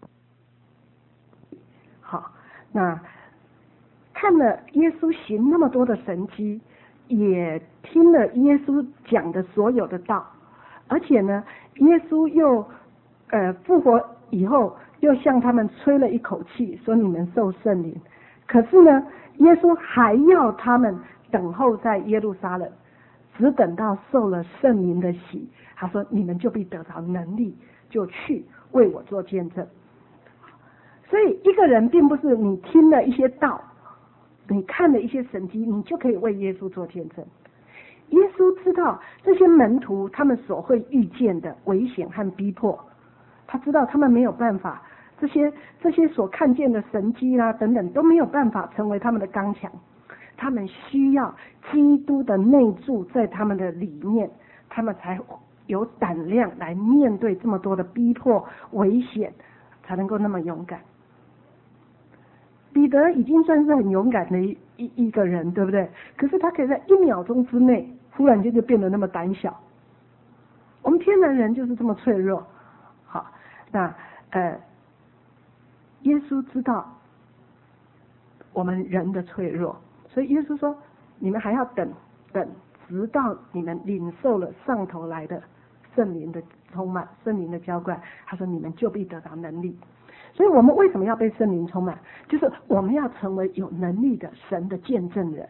好，那看了耶稣行那么多的神迹，也听了耶稣讲的所有的道，而且呢，耶稣又复活以后又向他们吹了一口气，说你们受圣灵。可是呢，耶稣还要他们等候在耶路撒冷，只等到受了圣灵的洗，他说你们就必得到能力，就去为我做见证。所以一个人并不是你听了一些道，你看了一些神迹，你就可以为耶稣做见证。耶稣知道这些门徒他们所会遇见的危险和逼迫，他知道他们没有办法，这些所看见的神迹啦等等都没有办法成为他们的刚强，他们需要基督的内住在他们的里面，他们才有胆量来面对这么多的逼迫危险，才能够那么勇敢。彼得已经算是很勇敢的一个人，对不对？可是他可以在1秒钟之内忽然间就变得那么胆小。我们天然人就是这么脆弱。好，那耶稣知道我们人的脆弱，所以耶稣说你们还要等，直到你们领受了上头来的圣灵的充满，圣灵的浇灌，他说你们就必得到能力。所以我们为什么要被圣灵充满？就是我们要成为有能力的神的见证人。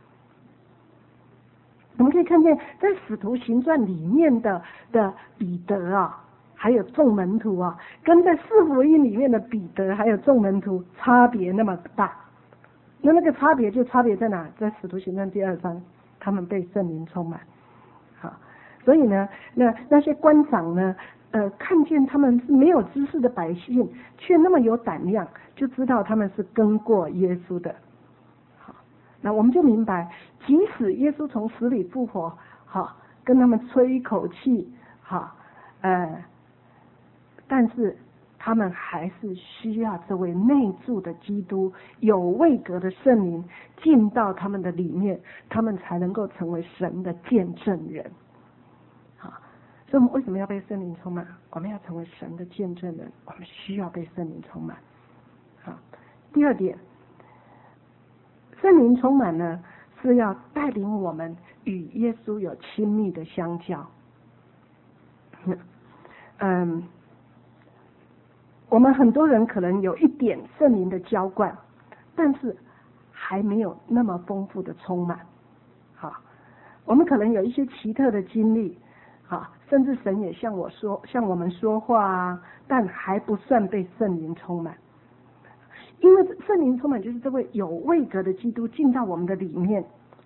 我们可以看见在使徒行传里面的彼得啊，还有众门徒啊，跟在四福音里面的彼得还有众门徒差别那么大。那个差别就差别在哪？在使徒行传第2章，他们被圣灵充满。好，所以呢，那些官长呢，看见他们是没有知识的百姓，却那么有胆量，就知道他们是跟过耶稣的。好，那我们就明白，即使耶稣从死里复活，好，跟他们吹一口气，好，但是他们还是需要这位内住的基督，有位格的圣灵进到他们的里面，他们才能够成为神的见证人。所以我们为什么要被圣灵充满？我们要成为神的见证人，我们需要被圣灵充满。好，第2点，圣灵充满呢，是要带领我们与耶稣有亲密的相交。我们很多人可能有一点圣灵的浇灌，但是还没有那么丰富的充满。好，我们可能有一些奇特的经历，好，甚至神也向我们说话啊，但还不算被圣灵充满。因为圣灵充满就是这位有位格的基督进到我们的里面。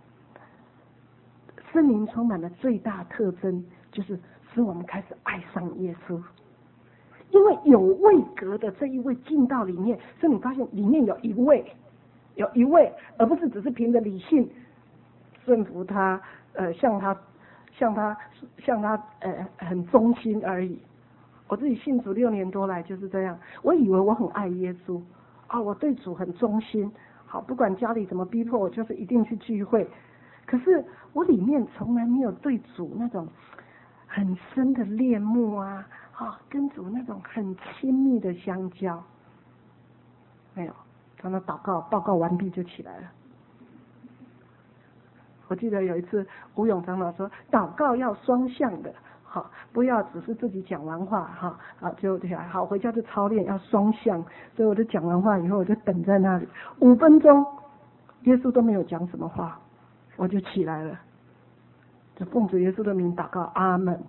圣灵充满的最大特征就是使我们开始爱上耶稣。因为有位格的这一位进到里面，所以你发现里面有一位有一位，而不是只是凭着理性顺服他，向他很忠心而已。我自己信主6年多来就是这样，我以为我很爱耶稣啊，我对主很忠心，好，不管家里怎么逼迫我，就是一定去聚会。可是我里面从来没有对主那种很深的恋慕啊，跟主那种很亲密的相交，没有。常常祷告报告完毕就起来了。我记得有一次吴永长老说，祷告要双向的，好，不要只是自己讲完话就好，回家就操练要双向。所以我就讲完话以后，我就等在那里5分钟，耶稣都没有讲什么话，我就起来了，就奉主耶稣的名祷告，阿门。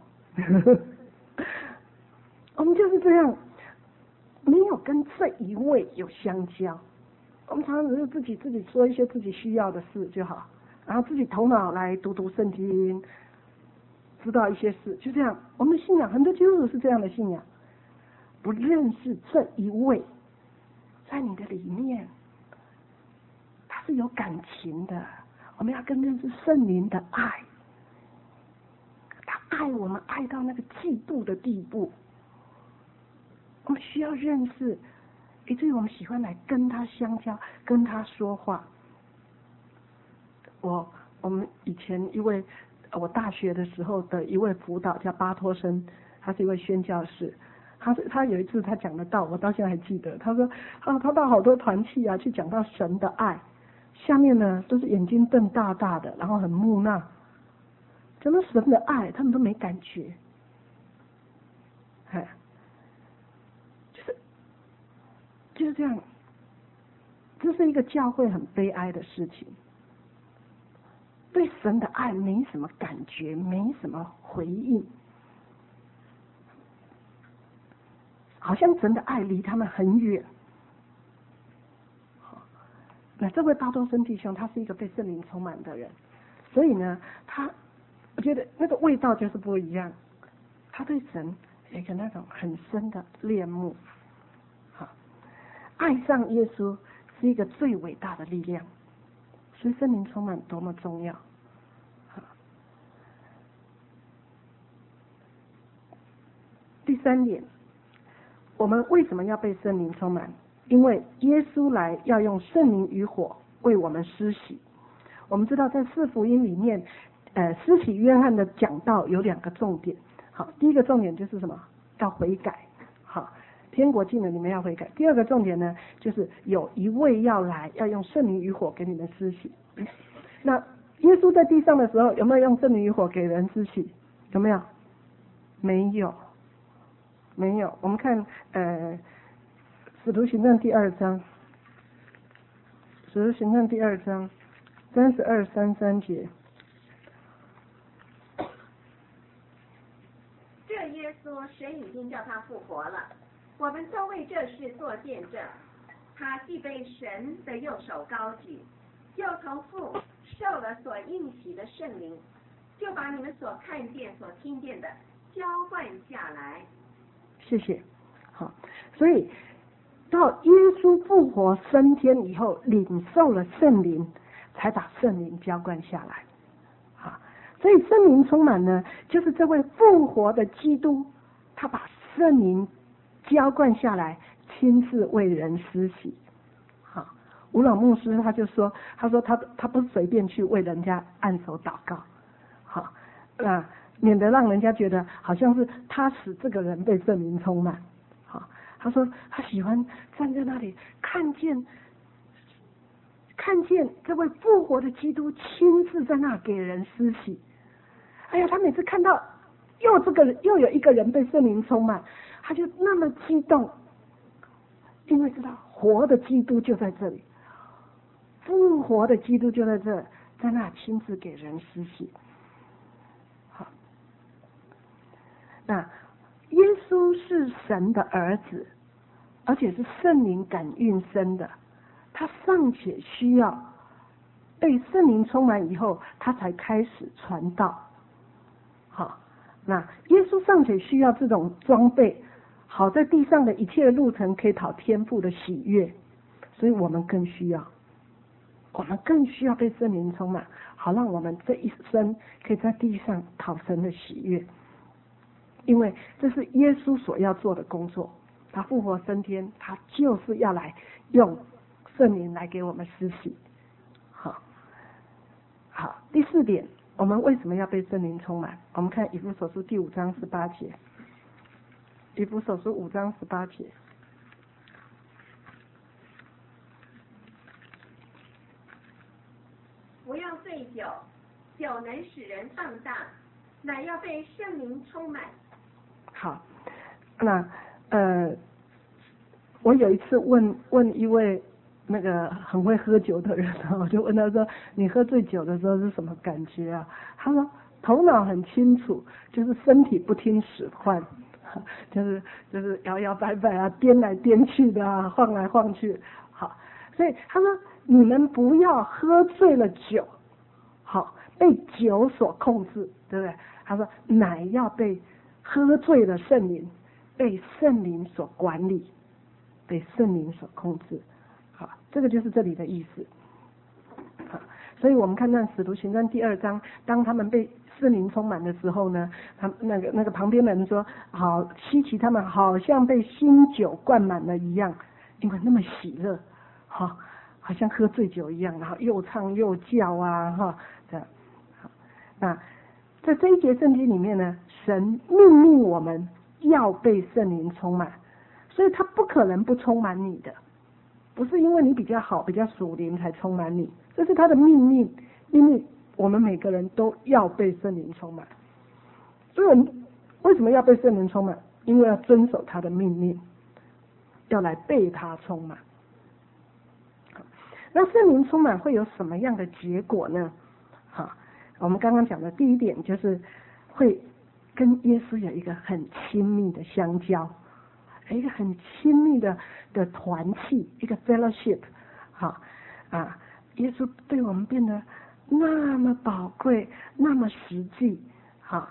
我们就是这样，没有跟这一位有相交。我们常常只是自己说一些自己需要的事就好，然后自己头脑来读圣经，知道一些事，就这样。我们的信仰，很多基督徒是这样的信仰，不认识这一位在你的里面，他是有感情的。我们要更认识圣灵的爱，他爱我们爱到那个嫉妒的地步。我们需要认识，以至于我们喜欢来跟他相交，跟他说话。我们以前我大学的时候的一位辅导叫巴托生，他是一位宣教士。他有一次他讲的道，我到现在还记得。他说他到好多团契啊，去讲到神的爱，下面呢都是眼睛瞪大大的，然后很木讷，讲到神的爱，他们都没感觉。就是这样，这是一个教会很悲哀的事情。对神的爱没什么感觉，没什么回应，好像神的爱离他们很远。那这位巴多生弟兄，他是一个被圣灵充满的人，所以呢，我觉得那个味道就是不一样。他对神有一个那种很深的恋慕。爱上耶稣是一个最伟大的力量，所以圣灵充满多么重要。第3点，我们为什么要被圣灵充满？因为耶稣来要用圣灵与火为我们施洗。我们知道在4福音里面，施洗约翰的讲道有2个重点。好，第一个重点就是什么？要悔改。好，天国近了，你们要悔改。第2个重点呢，就是有一位要来，要用圣灵与火给你们施洗。那耶稣在地上的时候，有没有用圣灵与火给人施洗？有没有？没有，没有。我们看使徒行传第2章，使徒行传第2章32、33节。 这耶稣，神已经叫他复活了。我们都为这事做见证。他既被神的右手高举，又从父受了所应许的圣灵，就把你们所看见、所听见的交换下来。 谢谢。好，所以到耶稣复活升天以后，领受了圣灵，才把圣灵浇灌下来。好，所以圣灵充满呢，就是这位复活的基督，他把圣灵浇灌下来，亲自为人施洗。好，吴老牧师他说他不是随便去为人家按手祷告，好，免得让人家觉得好像是他使这个人被圣灵充满。好，他说他喜欢站在那里看见这位复活的基督亲自在那给人施洗。哎呀，他每次看到又有一个人被圣灵充满，他就那么激动，因为知道活的基督就在这里，复活的基督就在这，在那亲自给人施洗。好，那耶稣是神的儿子，而且是圣灵感孕生的，他尚且需要被圣灵充满以后，他才开始传道。好，那耶稣尚且需要这种装备，好在地上的一切路程可以讨天父的喜悦，所以我们更需要。 我们更需要被圣灵充满，好让我们这一生可以在地上讨神的喜悦。因为这是耶稣所要做的工作，他复活升天，他就是要来用圣灵来给我们施洗。好，第4点，我们为什么要被圣灵充满？我们看以弗所书第5章18节。以弗所书5章18节。 不要醉酒，酒能使人放荡，乃要被圣灵充满。 好，那我有一次问一位那个很会喝酒的人，我就问他说：“你喝醉酒的时候是什么感觉啊？”他说：“头脑很清楚，就是身体不听使唤，就是摇摇摆摆啊，颠来颠去的啊，晃来晃去。”好，所以他说：“你们不要喝醉了酒，好，被酒所控制，对不对？”他说：“乃要被喝醉了圣灵，被圣灵所管理，被圣灵所控制。”好，这个就是这里的意思。好，所以我们看那使徒行传第2章，当他们被圣灵充满的时候呢，他那个旁边的人说：“好稀奇，他们好像被新酒灌满了一样，因为那么喜乐，好像喝醉酒一样，然后又唱又叫啊，这样。好，那在这一节圣经里面呢，神命令我们要被圣灵充满，所以他不可能不充满你的，不是因为你比较好比较属灵才充满你，这是他的命令，命令我们每个人都要被圣灵充满。所以我们为什么要被圣灵充满？因为要遵守他的命令，要来被他充满。那圣灵充满会有什么样的结果呢？好，我们刚刚讲的第1点就是会跟耶稣有一个很亲密的相交，一个很亲密的团契，一个 fellowship。 好啊，耶稣对我们变得那么宝贵，那么实际。好，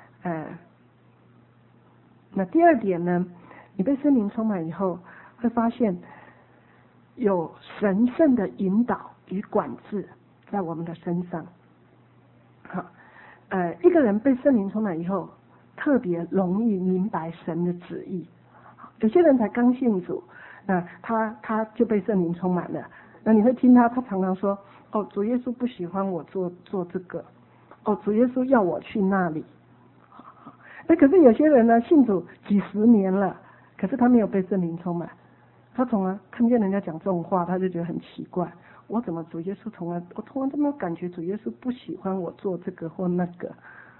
那第2点呢，你被圣灵充满以后，会发现有神圣的引导与管制在我们的身上。好，一个人被圣灵充满以后，特别容易明白神的旨意。有些人才刚信主，那他就被圣灵充满了，那你会听他常常说：“哦，主耶稣不喜欢我做这个，哦，主耶稣要我去那里。”那可是有些人呢，信主几十年了，可是他没有被圣灵充满，他从来看见人家讲这种话，他就觉得很奇怪。我怎么主耶稣我从来都没有感觉主耶稣不喜欢我做这个或那个。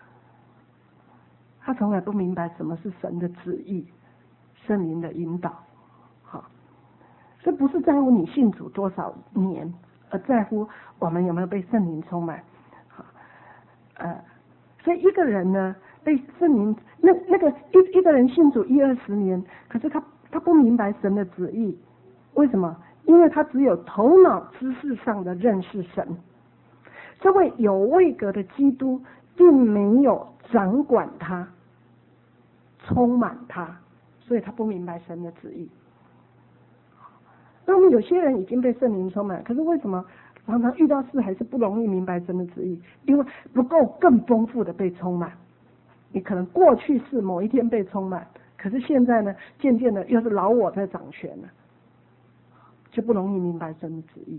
他从来不明白什么是神的旨意，圣灵的引导。好，这不是在乎你信主多少年，而在乎我们有没有被圣灵充满。好，所以一个人呢，被圣灵那个一个人信主10-20年，可是他不明白神的旨意，为什么？因为他只有头脑知识上的认识神。这位有位格的基督并没有掌管他，充满他，所以他不明白神的旨意。那我们有些人已经被圣灵充满，可是为什么常常遇到事还是不容易明白神的旨意？因为不够更丰富的被充满。你可能过去是某一天被充满，可是现在呢，渐渐的又是老我在掌权了，就不容易明白神的旨意。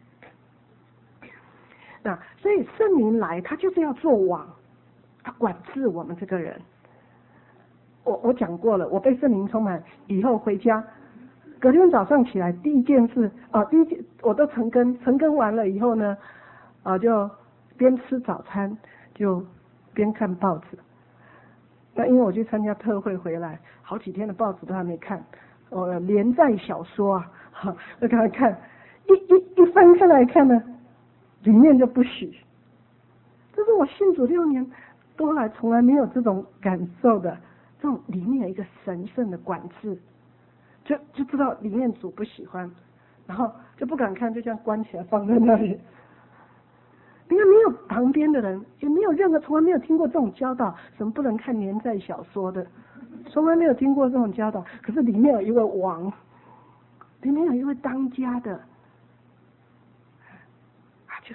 那所以圣灵来，他就是要做王，他管制我们这个人。我讲过了，我被圣灵充满以后回家，隔天早上起来第一件事我都晨更完了以后呢，就边吃早餐就边看报纸。那因为我去参加特会回来，好几天的报纸都还没看，连载小说啊，就赶快看，一翻开来看呢，里面就不许。这是我信主6年多来从来没有这种感受的，这种里面有一个神圣的管制，就知道里面主不喜欢，然后就不敢看，就这样关起来放在那里。因为没有旁边的人，也没有从来没有听过这种教导，什么不能看连载小说的，从来没有听过这种教导。可是里面有一位王，里面有一位当家的，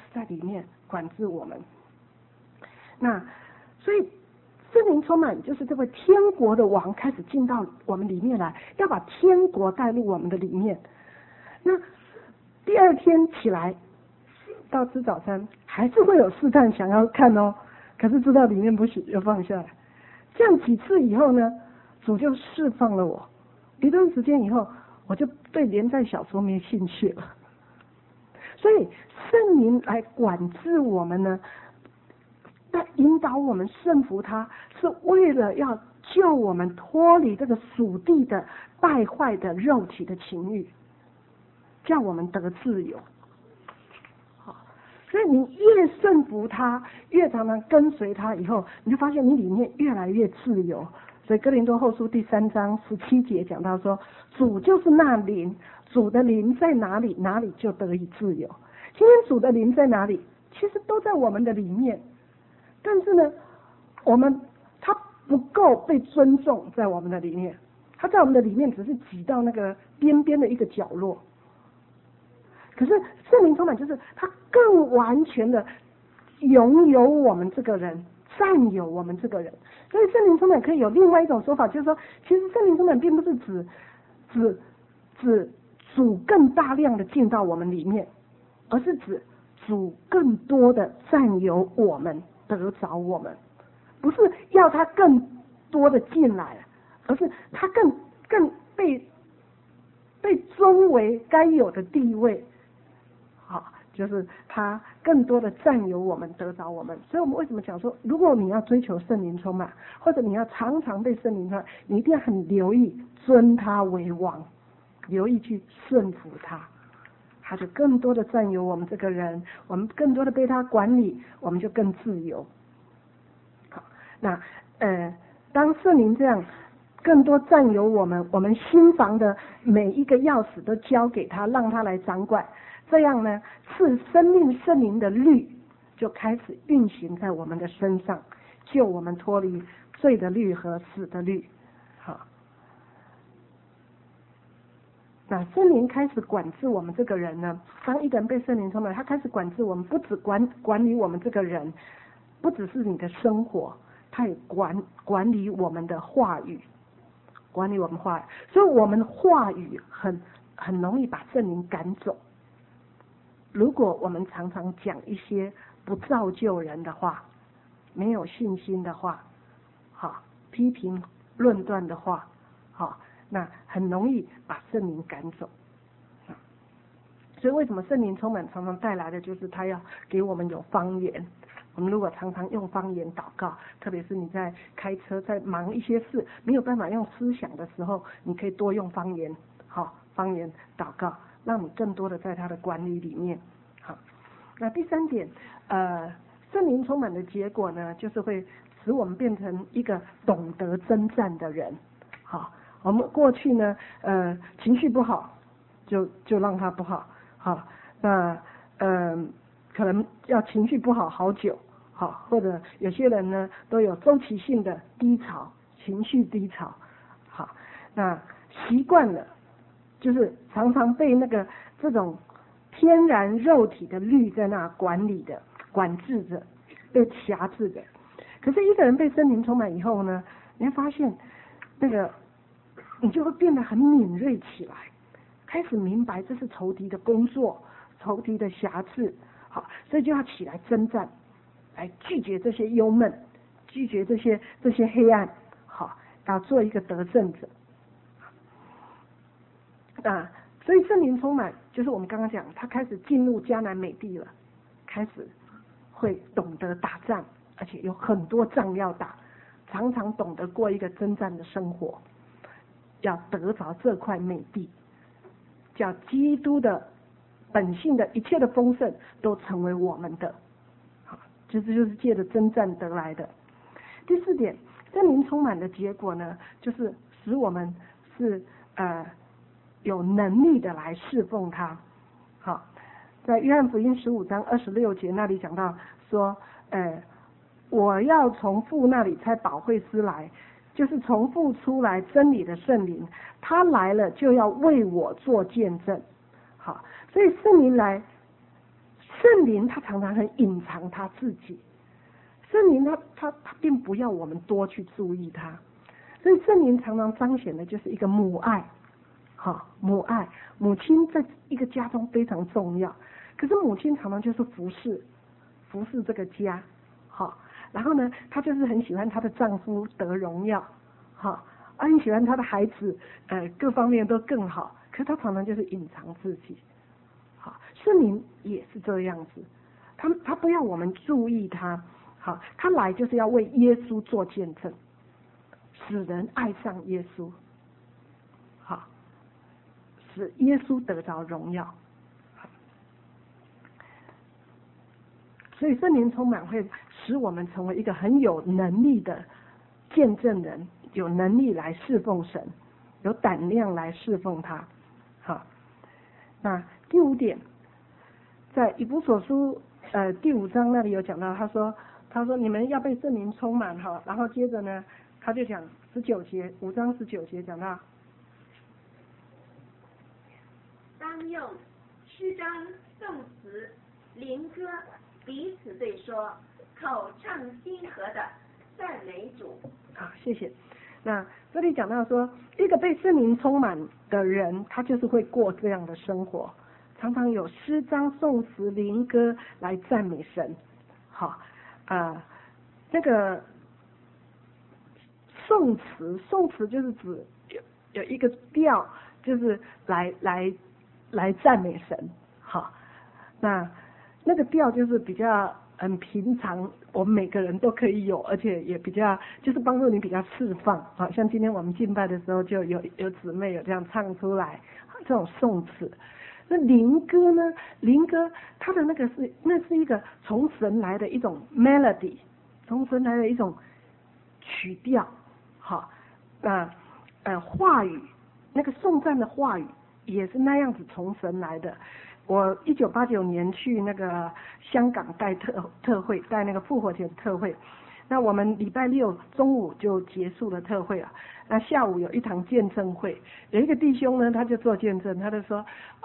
在里面管制我们。那所以圣灵充满，就是这位天国的王开始进到我们里面来，要把天国带入我们的里面。那第二天起来到吃早餐，还是会有试探想要看哦，可是知道里面不行，就放下来。这样几次以后呢，主就释放了我。一段时间以后，我就对连载小说没兴趣了。所以圣灵来管制我们呢，来引导我们顺服他，是为了要救我们脱离这个属地的败坏的肉体的情欲，叫我们得自由。好，所以你越顺服他，越常常跟随他，以后你就发现你里面越来越自由。所以哥林多后书第3章17节讲到说，主就是那灵，主的灵在哪里，哪里就得以自由。今天主的灵在哪里？其实都在我们的里面，但是呢，他不够被尊重在我们的里面，他在我们的里面只是挤到那个边边的一个角落。可是圣灵充满，就是他更完全的拥有我们这个人，占有我们这个人。所以圣灵充满可以有另外一种说法，就是说，其实圣灵充满并不是指主更大量的进到我们里面，而是指主更多的占有我们，得着我们。不是要他更多的进来，而是他更被尊为该有的地位。好，就是他更多的占有我们，得着我们。所以我们为什么讲说，如果你要追求圣灵充满，或者你要常常被圣灵充满，你一定要很留意尊他为王，留意去顺服他，他就更多的占有我们这个人，我们更多的被他管理，我们就更自由。好，那当圣灵这样更多占有我们，我们心房的每一个钥匙都交给他，让他来掌管。这样呢，赐生命圣灵的律就开始运行在我们的身上，救我们脱离罪的律和死的律。好，那圣灵开始管制我们这个人呢，当一个人被圣灵充满，他开始管制我们，不只管理我们这个人，不只是你的生活，他也管理我们的话语，管理我们话语。所以我们话语很容易把圣灵赶走。如果我们常常讲一些不造就人的话，没有信心的话，好，批评论断的话，好，那很容易把圣灵赶走。所以为什么圣灵充满常常带来的就是他要给我们有方言。我们如果常常用方言祷告，特别是你在开车在忙一些事没有办法用思想的时候，你可以多用方言，好，方言祷告，让你更多的在他的管理里面。好，那第3点，圣灵充满的结果呢，就是会使我们变成一个懂得征战的人。好，我们过去呢，情绪不好，就让它不好。好，那可能要情绪不好好久。好，或者有些人呢都有周期性的低潮，情绪低潮。好，那习惯了，就是常常被这种天然肉体的律在那管理的、管制着、被辖制的。可是一个人被圣灵充满以后呢，你会发现你就会变得很敏锐起来，开始明白这是仇敌的工作，仇敌的辖制。好，所以就要起来征战，来拒绝这些忧闷，拒绝这些黑暗。好，要做一个得胜者。所以圣灵充满就是我们刚刚讲，他开始进入迦南美地了，开始会懂得打仗，而且有很多仗要打，常常懂得过一个征战的生活，要得着这块美地，叫基督的本性的一切的丰盛都成为我们的。好，这就是借着征战得来的。第4点，圣灵充满的结果呢，就是使我们是有能力的来侍奉他。好，在约翰福音15章26节那里讲到说，我要从父那里差保惠师来，就是从父出来真理的圣灵，他来了就要为我做见证。好，所以圣灵来，圣圣灵他常常很隐藏他自己，圣灵他并不要我们多去注意他，所以圣灵常常彰显的就是一个母爱，母爱，母亲在一个家中非常重要，可是母亲常常就是服侍这个家，然后呢，她就是很喜欢她的丈夫得荣耀，很喜欢她的孩子，各方面都更好，可是她常常就是隐藏自己。圣灵也是这样子，他不要我们注意他，他来就是要为耶稣做见证，使人爱上耶稣，使耶稣得着荣耀。所以圣灵充满会使我们成为一个很有能力的见证人，有能力来侍奉神，有胆量来侍奉他。那第5点。在以弗所书第5章那里有讲到，他说你们要被圣灵充满然后接着呢他就讲19节，5章19节讲到， 当用诗章、颂词、灵歌彼此对说，口唱心和的赞美主。 好，谢谢。那这里讲到说，一个被圣灵充满的人，他就是会过这样的生活。常常有诗章、颂词、灵歌来赞美神，那个颂词就是指有一个调，就是来赞美神，那个调就是比较很平常，我们每个人都可以有，而且也比较就是帮助你比较释放，像今天我们敬拜的时候就有姊妹有这样唱出来，这种颂词。那灵歌呢？灵歌它的那是一个从神来的一种 melody， 从神来的一种曲调，话语，那个颂赞的话语也是那样子从神来的。我1989年去那个香港带特会，带那个复活节特会。那我们礼拜6中午就结束了特会了，那下午有一堂见证会，有一个弟兄呢，他就做见证，他就说，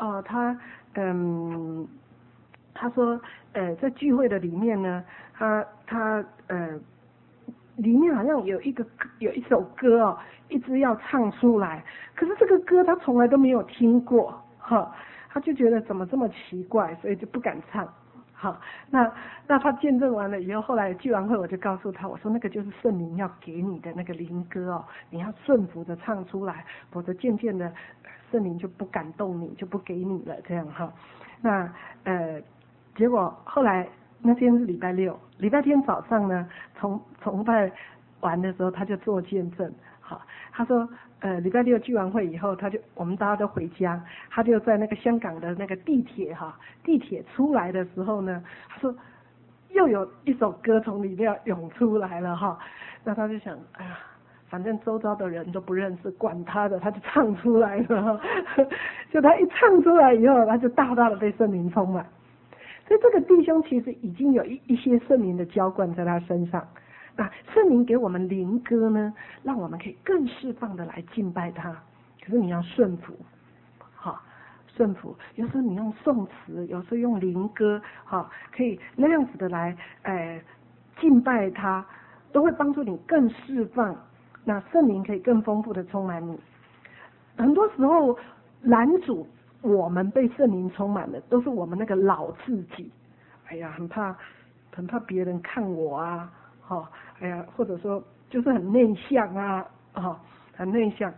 他说，在聚会的里面呢，他里面好像有一首歌一直要唱出来，可是这个歌他从来都没有听过，他就觉得怎么这么奇怪，所以就不敢唱。那他见证完了以后，后来聚完会我就告诉他，我说那个就是圣灵要给你的那个灵歌你要顺服的唱出来，否则渐渐的圣灵就不感动你，就不给你了这样那结果后来那天是礼拜6，礼拜天早上呢，崇拜完的时候他就做见证，他说礼拜6聚完会以后，我们大家都回家，他就在那个香港的那个地铁出来的时候呢，他说又有一首歌从里面涌出来了那他就想，哎呀，反正周遭的人都不认识，管他的，他就唱出来了就他一唱出来以后，他就大大的被圣灵充满。所以这个弟兄其实已经有一些圣灵的浇灌在他身上。那圣灵给我们灵歌呢，让我们可以更释放的来敬拜他。可是你要顺服，顺服。有时候你用颂词，有时候用灵歌，可以那样子的来，敬拜他，都会帮助你更释放。那圣灵可以更丰富的充满你。很多时候拦阻我们被圣灵充满的，都是我们那个老自己。哎呀，很怕别人看我啊。哎呀，或者说就是很内向啊，很内向，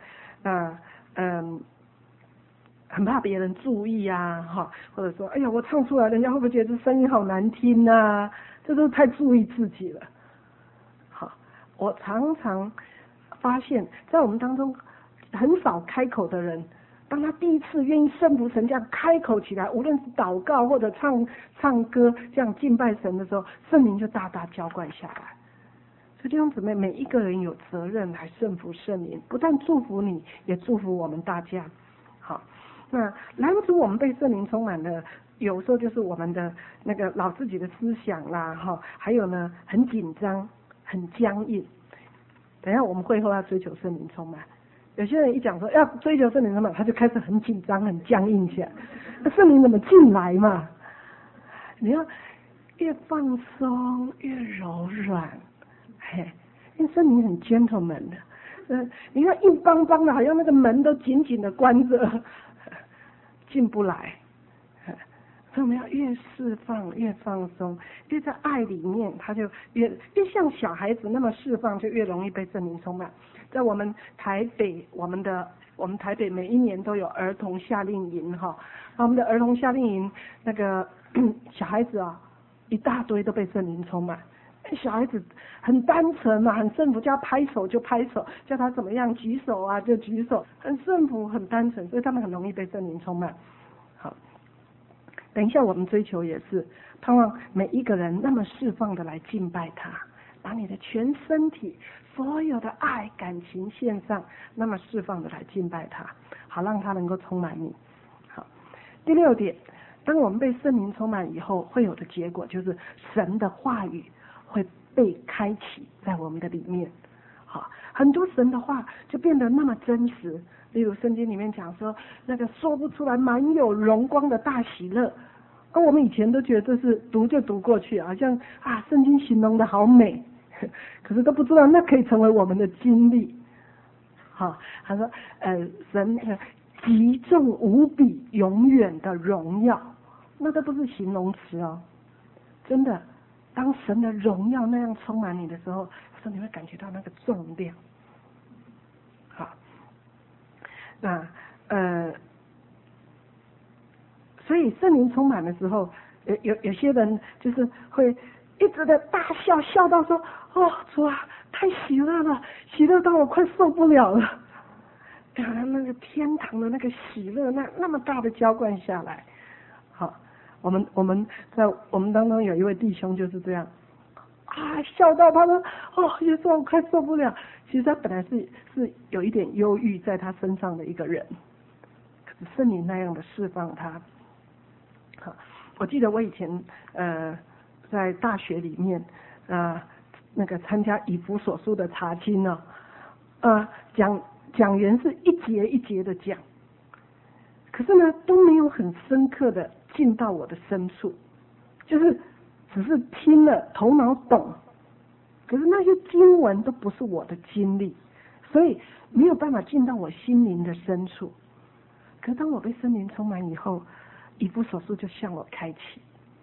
很怕别人注意啊，或者说，哎呀，我唱出来，人家会不会觉得这声音好难听啊？这都太注意自己了。我常常发现，在我们当中很少开口的人，当他第一次愿意顺服神这样开口起来，无论是祷告或者唱歌这样敬拜神的时候，圣灵就大大浇灌下来。所以弟兄姊妹，每一个人有责任来顺服圣灵，不但祝福你，也祝福我们大家。那拦阻我们被圣灵充满的，有时候就是我们的那个老自己的思想啦，还有呢很紧张、很僵硬。等一下我们会后要追求圣灵充满，有些人一讲说要追求圣灵充满，他就开始很紧张、很僵硬起来。那圣灵怎么进来嘛？ 你要越放松越柔软，嘿，因为圣灵很 gentleman 的，你看硬邦邦的，好像那个门都紧紧的关着，进不来。所以我们要越释放越放松，越在爱里面，他就越像小孩子那么释放，就越容易被圣灵充满。在我们台北，我们台北每一年都有儿童夏令营哈，我们的儿童夏令营那个小孩子啊，一大堆都被圣灵充满。小孩子很单纯嘛，很顺服，叫他拍手就拍手，叫他怎么样举手啊就举手，很顺服很单纯，所以他们很容易被圣灵充满。好，等一下我们追求也是盼望每一个人那么释放的来敬拜他，把你的全身体所有的爱感情献上，那么释放的来敬拜他，好让他能够充满你。好，第六点，当我们被圣灵充满以后，会有的结果就是神的话语会被开启在我们的里面。好，很多神的话就变得那么真实。例如圣经里面讲说，那个说不出来满有荣光的大喜乐，而我们以前都觉得这是读就读过去，好像圣经形容的好美，可是都不知道那可以成为我们的经历。好，他说神极重无比永远的荣耀，那都不是形容词哦，真的，当神的荣耀那样充满你的时候，说你会感觉到那个重量。好，那所以圣灵充满的时候，有些人就是会一直的大笑，笑到说，哦，主啊，太喜乐了，喜乐到我快受不了了。那个天堂的那个喜乐，那么大的浇灌下来。好，我们在我们当中有一位弟兄就是这样，笑到他说，哦，耶稣我快受不了。其实他本来是有一点忧郁在他身上的一个人，可是圣灵那样的释放他。好，我记得我以前在大学里面那个参加以弗所书的查经呢，讲员是一节一节的讲，可是呢都没有很深刻的进到我的深处，就是只是听了头脑懂，可是那些经文都不是我的经历，所以没有办法进到我心灵的深处。可是当我被圣灵充满以后，以弗所书就向我开启。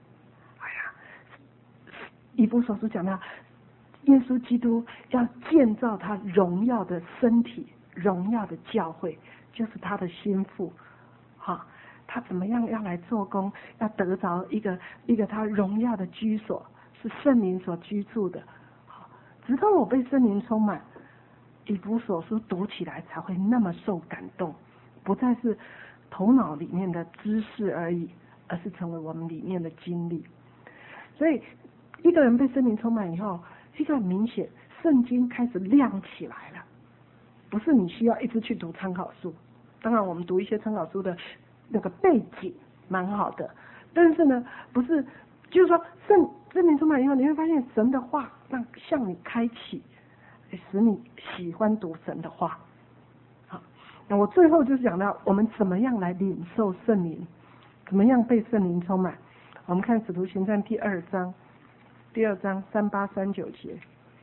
以弗所书讲到耶稣基督要建造他荣耀的身体，荣耀的教会，就是他的心腹。好，他怎么样要来做工，要得着一个他荣耀的居所，是圣灵所居住的。好，直到我被圣灵充满，以弗所书读起来才会那么受感动，不再是头脑里面的知识而已，而是成为我们里面的经历。所以一个人被圣灵充满以后，一个很明显，圣经开始亮起来了。不是你需要一直去读参考书，当然我们读一些参考书的那个背景蛮好的，但是呢，不是，就是说圣灵充满以后，你会发现神的话让向你开启，使你喜欢读神的话。好，那我最后就是讲到我们怎么样来领受圣灵，怎么样被圣灵充满。我们看使徒行传第二章38、39节。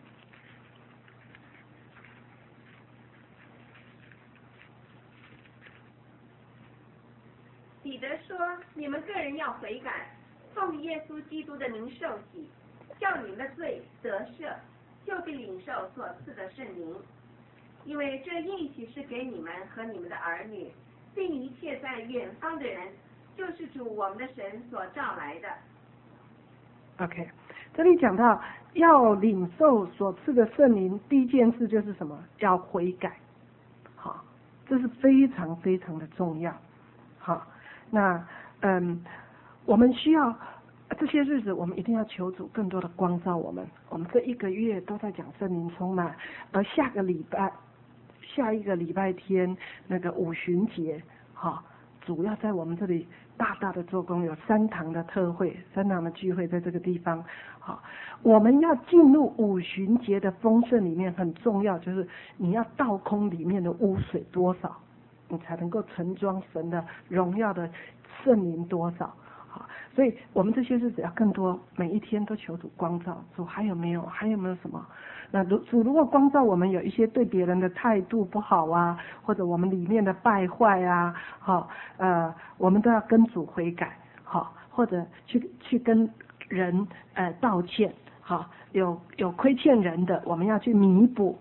彼得说：“你们个人要悔改，奉耶稣基督的名受洗，叫你们的罪得赦，就必领受所赐的圣灵。因为这应许是给你们和你们的儿女，并一切在远方的人，就是主我们的神所召来的。” OK， 这里讲到要领受所赐的圣灵，第一件事就是什么？要悔改。好，这是非常非常的重要。好，那我们需要这些日子，我们一定要求主更多的光照我们。我们这一个月都在讲圣灵充满，而下一个礼拜天那个五旬节，好，主要在我们这里大大的做工，有3堂的特会，3堂的聚会在这个地方。好，我们要进入五旬节的丰盛里面，很重要就是你要倒空里面的污水多少，你才能够盛装神的荣耀的圣灵多少。好， 所以我们这些日子要更多，每一天都求主光照，主还有没有什么？那主如果光照我们有一些对别人的态度不好啊，或者我们里面的败坏啊，我们都要跟主悔改，或者去跟人道歉，有亏欠人的，我们要去弥补，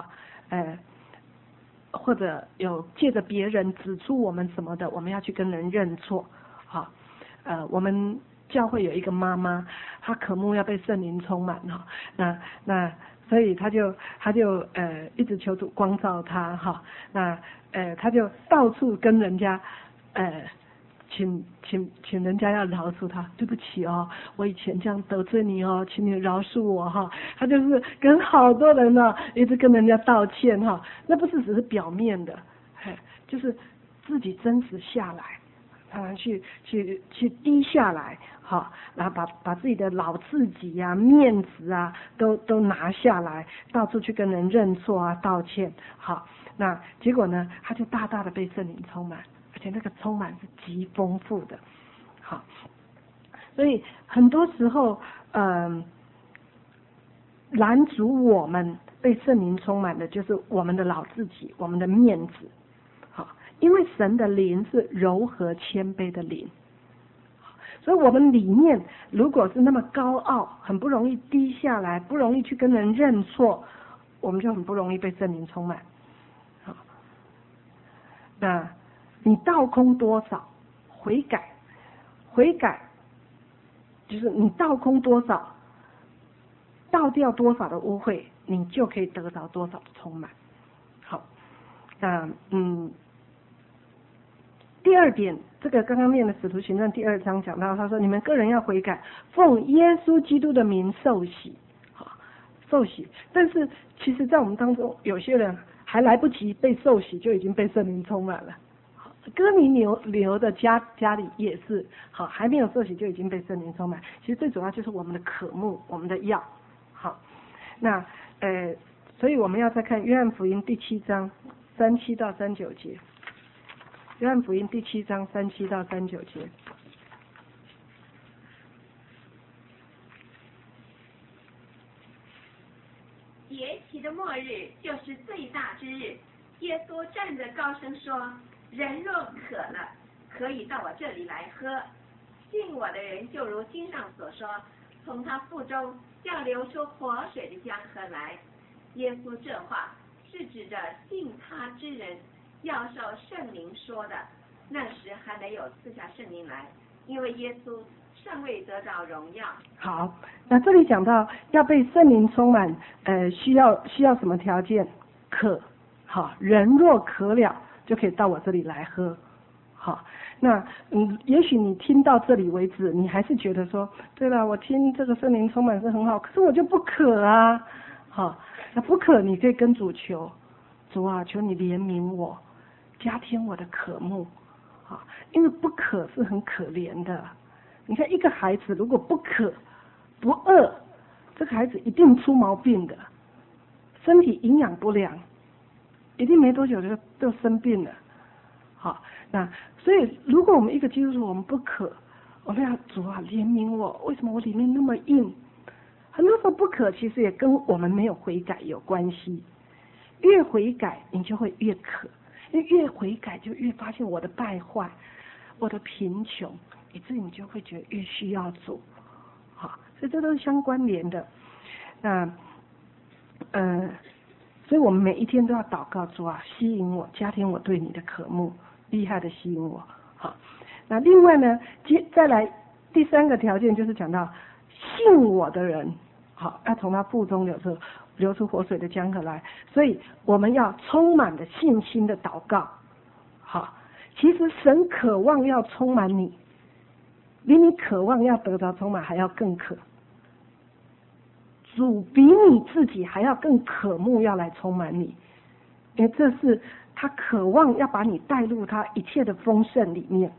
或者有借着别人指出我们什么的，我们要去跟人认错，我们教会有一个妈妈，她渴慕要被圣灵充满，那所以她就一直求主光照她，她就到处跟人家请人家要饶恕她，对不起哦，我以前这样得罪你哦，请你饶恕我她就是跟好多人一直跟人家道歉那不是只是表面的，就是自己真实下来，去低下来，然后把自己的老自己啊、面子啊都拿下来，到处去跟人认错啊、道歉，那结果呢，他就大大的被圣灵充满，而且那个充满是极丰富的，所以很多时候，拦阻我们被圣灵充满的，就是我们的老自己，我们的面子。因为神的灵是柔和谦卑的灵，所以我们里面如果是那么高傲，很不容易低下来，不容易去跟人认错，我们就很不容易被圣灵充满。那你倒空多少，悔改就是你倒空多少，倒掉多少的污秽，你就可以得着多少的充满。好，那第二点，这个刚刚念的使徒行传第2章讲到，他说你们个人要悔改，奉耶稣基督的名受洗，受洗。但是其实在我们当中，有些人还来不及被受洗，就已经被圣灵充满了。哥尼流的家里也是，还没有受洗就已经被圣灵充满。其实最主要就是我们的渴慕，我们的要。那所以我们要再看约翰福音第7章37到39节。约翰福音第7章37到39节。 节期的末日就是最大之日，耶稣站着高声说：人若渴了，可以到我这里来喝。信我的人就如经上所说，从他腹中要流出活水的江河来。耶稣这话是指着信他之人要受圣灵说的，那时还没有赐下圣灵来，因为耶稣尚未得着荣耀。 好，那这里讲到要被圣灵充满，需要什么条件？渴，人若渴了，就可以到我这里来喝。那也许你听到这里为止，你还是觉得说，对了，我听这个圣灵充满是很好，可是我就不渴啊。那不渴，你可以跟主求，主啊，求你怜悯我，加添我的渴慕。因为不渴是很可怜的。你看一个孩子如果不渴不饿，这个孩子一定出毛病的，身体营养不良，一定没多久就生病了。那所以如果我们一个基督徒我们不渴，我们要主啊怜悯我，为什么我里面那么硬？很多时候不渴其实也跟我们没有悔改有关系，越悔改你就会越渴，因为越悔改就越发现我的败坏，我的贫穷，以至于你就会觉得越需要主。所以这都是相关联的。那所以我们每一天都要祷告，主啊吸引我，加添我对你的渴慕，厉害的吸引我。那另外呢，再来第3个条件就是讲到信我的人，要从他腹中流出活水的江河来。所以我们要充满了信心的祷告。其实神渴望要充满你，比你渴望要得着充满还要更渴。主比你自己还要更渴慕要来充满你，因为这是他渴望要把你带入他一切的丰盛里面。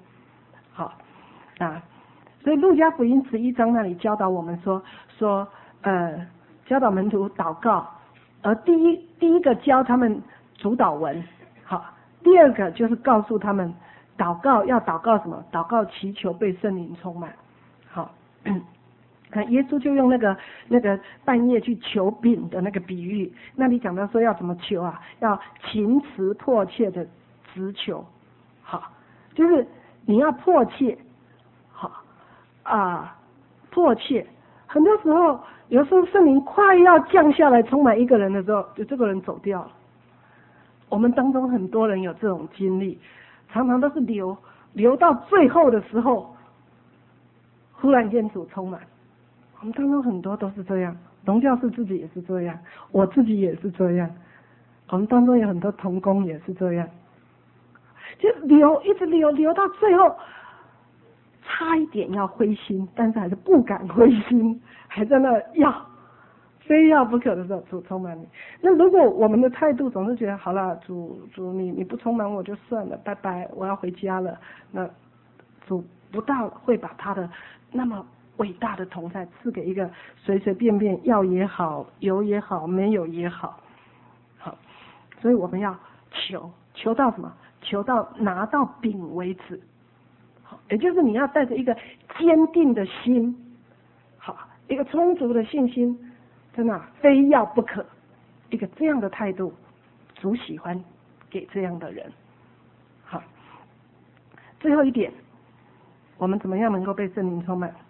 所以路加福音11章那里教导我们说教导门徒祷告，而第一个教他们主祷文，第2个就是告诉他们祷告要祷告什么？祷告祈求被圣灵充满。 好，耶稣就用那个半夜去求饼的那个比喻，那里讲到说要怎么求啊？要勤辞迫切的直求，好，就是你要迫切，好迫切。很多时候，有时候圣灵快要降下来充满一个人的时候，就这个人走掉了。我们当中很多人有这种经历，常常都是留到最后的时候，忽然间主充满。我们当中很多都是这样，龙教士自己也是这样，我自己也是这样，我们当中有很多同工也是这样，就一直留到最后，差一点要灰心，但是还是不敢灰心，还在那非要不可的时候，主充满你。那如果我们的态度总是觉得好了，主你不充满我就算了，拜拜，我要回家了，那主不大会把他的那么伟大的同在赐给一个随随便便要也好，有也好，没有也好，好，所以我们要求到什么？求到拿到饼为止。好，也就是你要带着一个坚定的心，好，一个充足的信心，真的非要不可，一个这样的态度，主喜欢给这样的人。好，最后一点，我们怎么样能够被圣灵充满？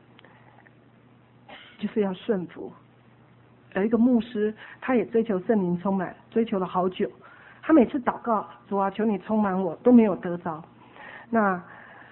就是要顺服。有一个牧师，他也追求圣灵充满，追求了好久。他每次祷告，主啊，求你充满我，都没有得着。那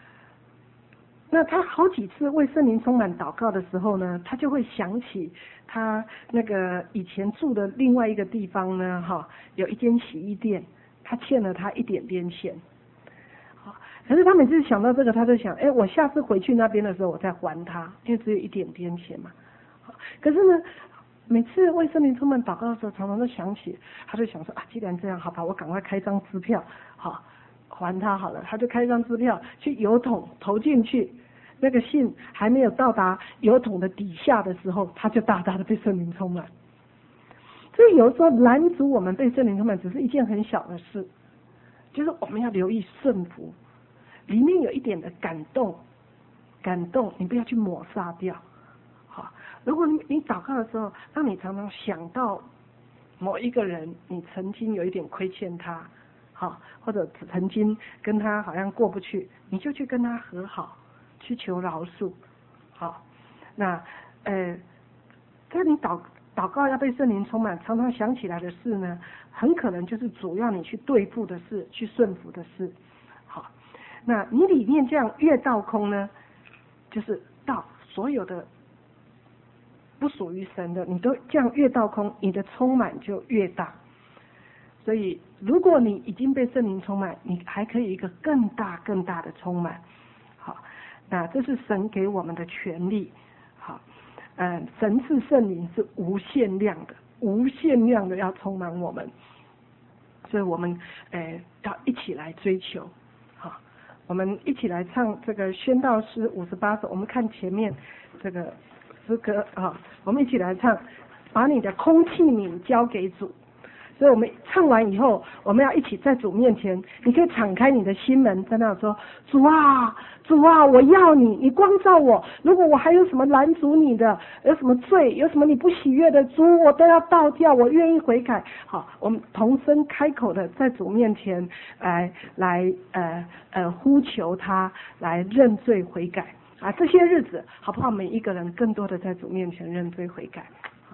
他好几次为圣灵充满祷告的时候呢，他就会想起他那个以前住的另外一个地方呢，有一间洗衣店，他欠了他一点点钱。可是他每次想到这个，他就想，我下次回去那边的时候，我再还他，因为只有一点点钱嘛。可是呢，每次为圣灵充满祷告的时候，常常都想起，他就想说既然这样，好吧，我赶快开张支票，好还他好了。他就开张支票去邮筒投进去，那个信还没有到达邮筒的底下的时候，他就大大的被圣灵充满。所以有时候拦阻我们被圣灵充满，只是一件很小的事，就是我们要留意顺服，里面有一点的感动，你不要去抹杀掉。好，如果你祷告的时候，当你常常想到某一个人，你曾经有一点亏欠他，好，或者曾经跟他好像过不去，你就去跟他和好，去求饶恕。好，那在你祷告要被圣灵充满，常常想起来的事呢，很可能就是主要你去对付的事，去顺服的事。好，那你里面这样越倒空呢，就是到所有的不属于神的，你都这样越倒空，你的充满就越大。所以如果你已经被圣灵充满，你还可以一个更大的充满。好，那这是神给我们的权利。好，神赐圣灵是无限量的要充满我们，所以我们要一起来追求。好，我们一起来唱这个宣道诗58首，我们看前面这个诗歌我们一起来唱，把你的空气皿交给主。所以我们唱完以后，我们要一起在主面前，你可以敞开你的心门，在那说，主啊，我要你，你光照我，如果我还有什么拦阻你的，有什么罪，有什么你不喜悦的，主，我都要倒掉，我愿意悔改。好，我们同声开口的在主面前来呼求他，来认罪悔改这些日子好不好？每一个人更多的在主面前认罪悔改。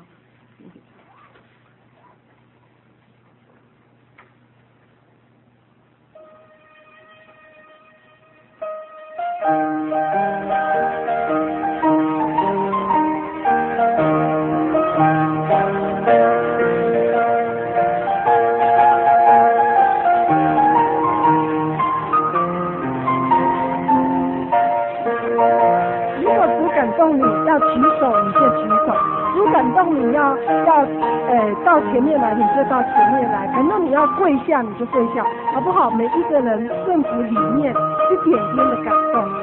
到前面来你就到前面来，反正你要跪下你就跪下，好不好？每一个人顺服里面一点点的感动。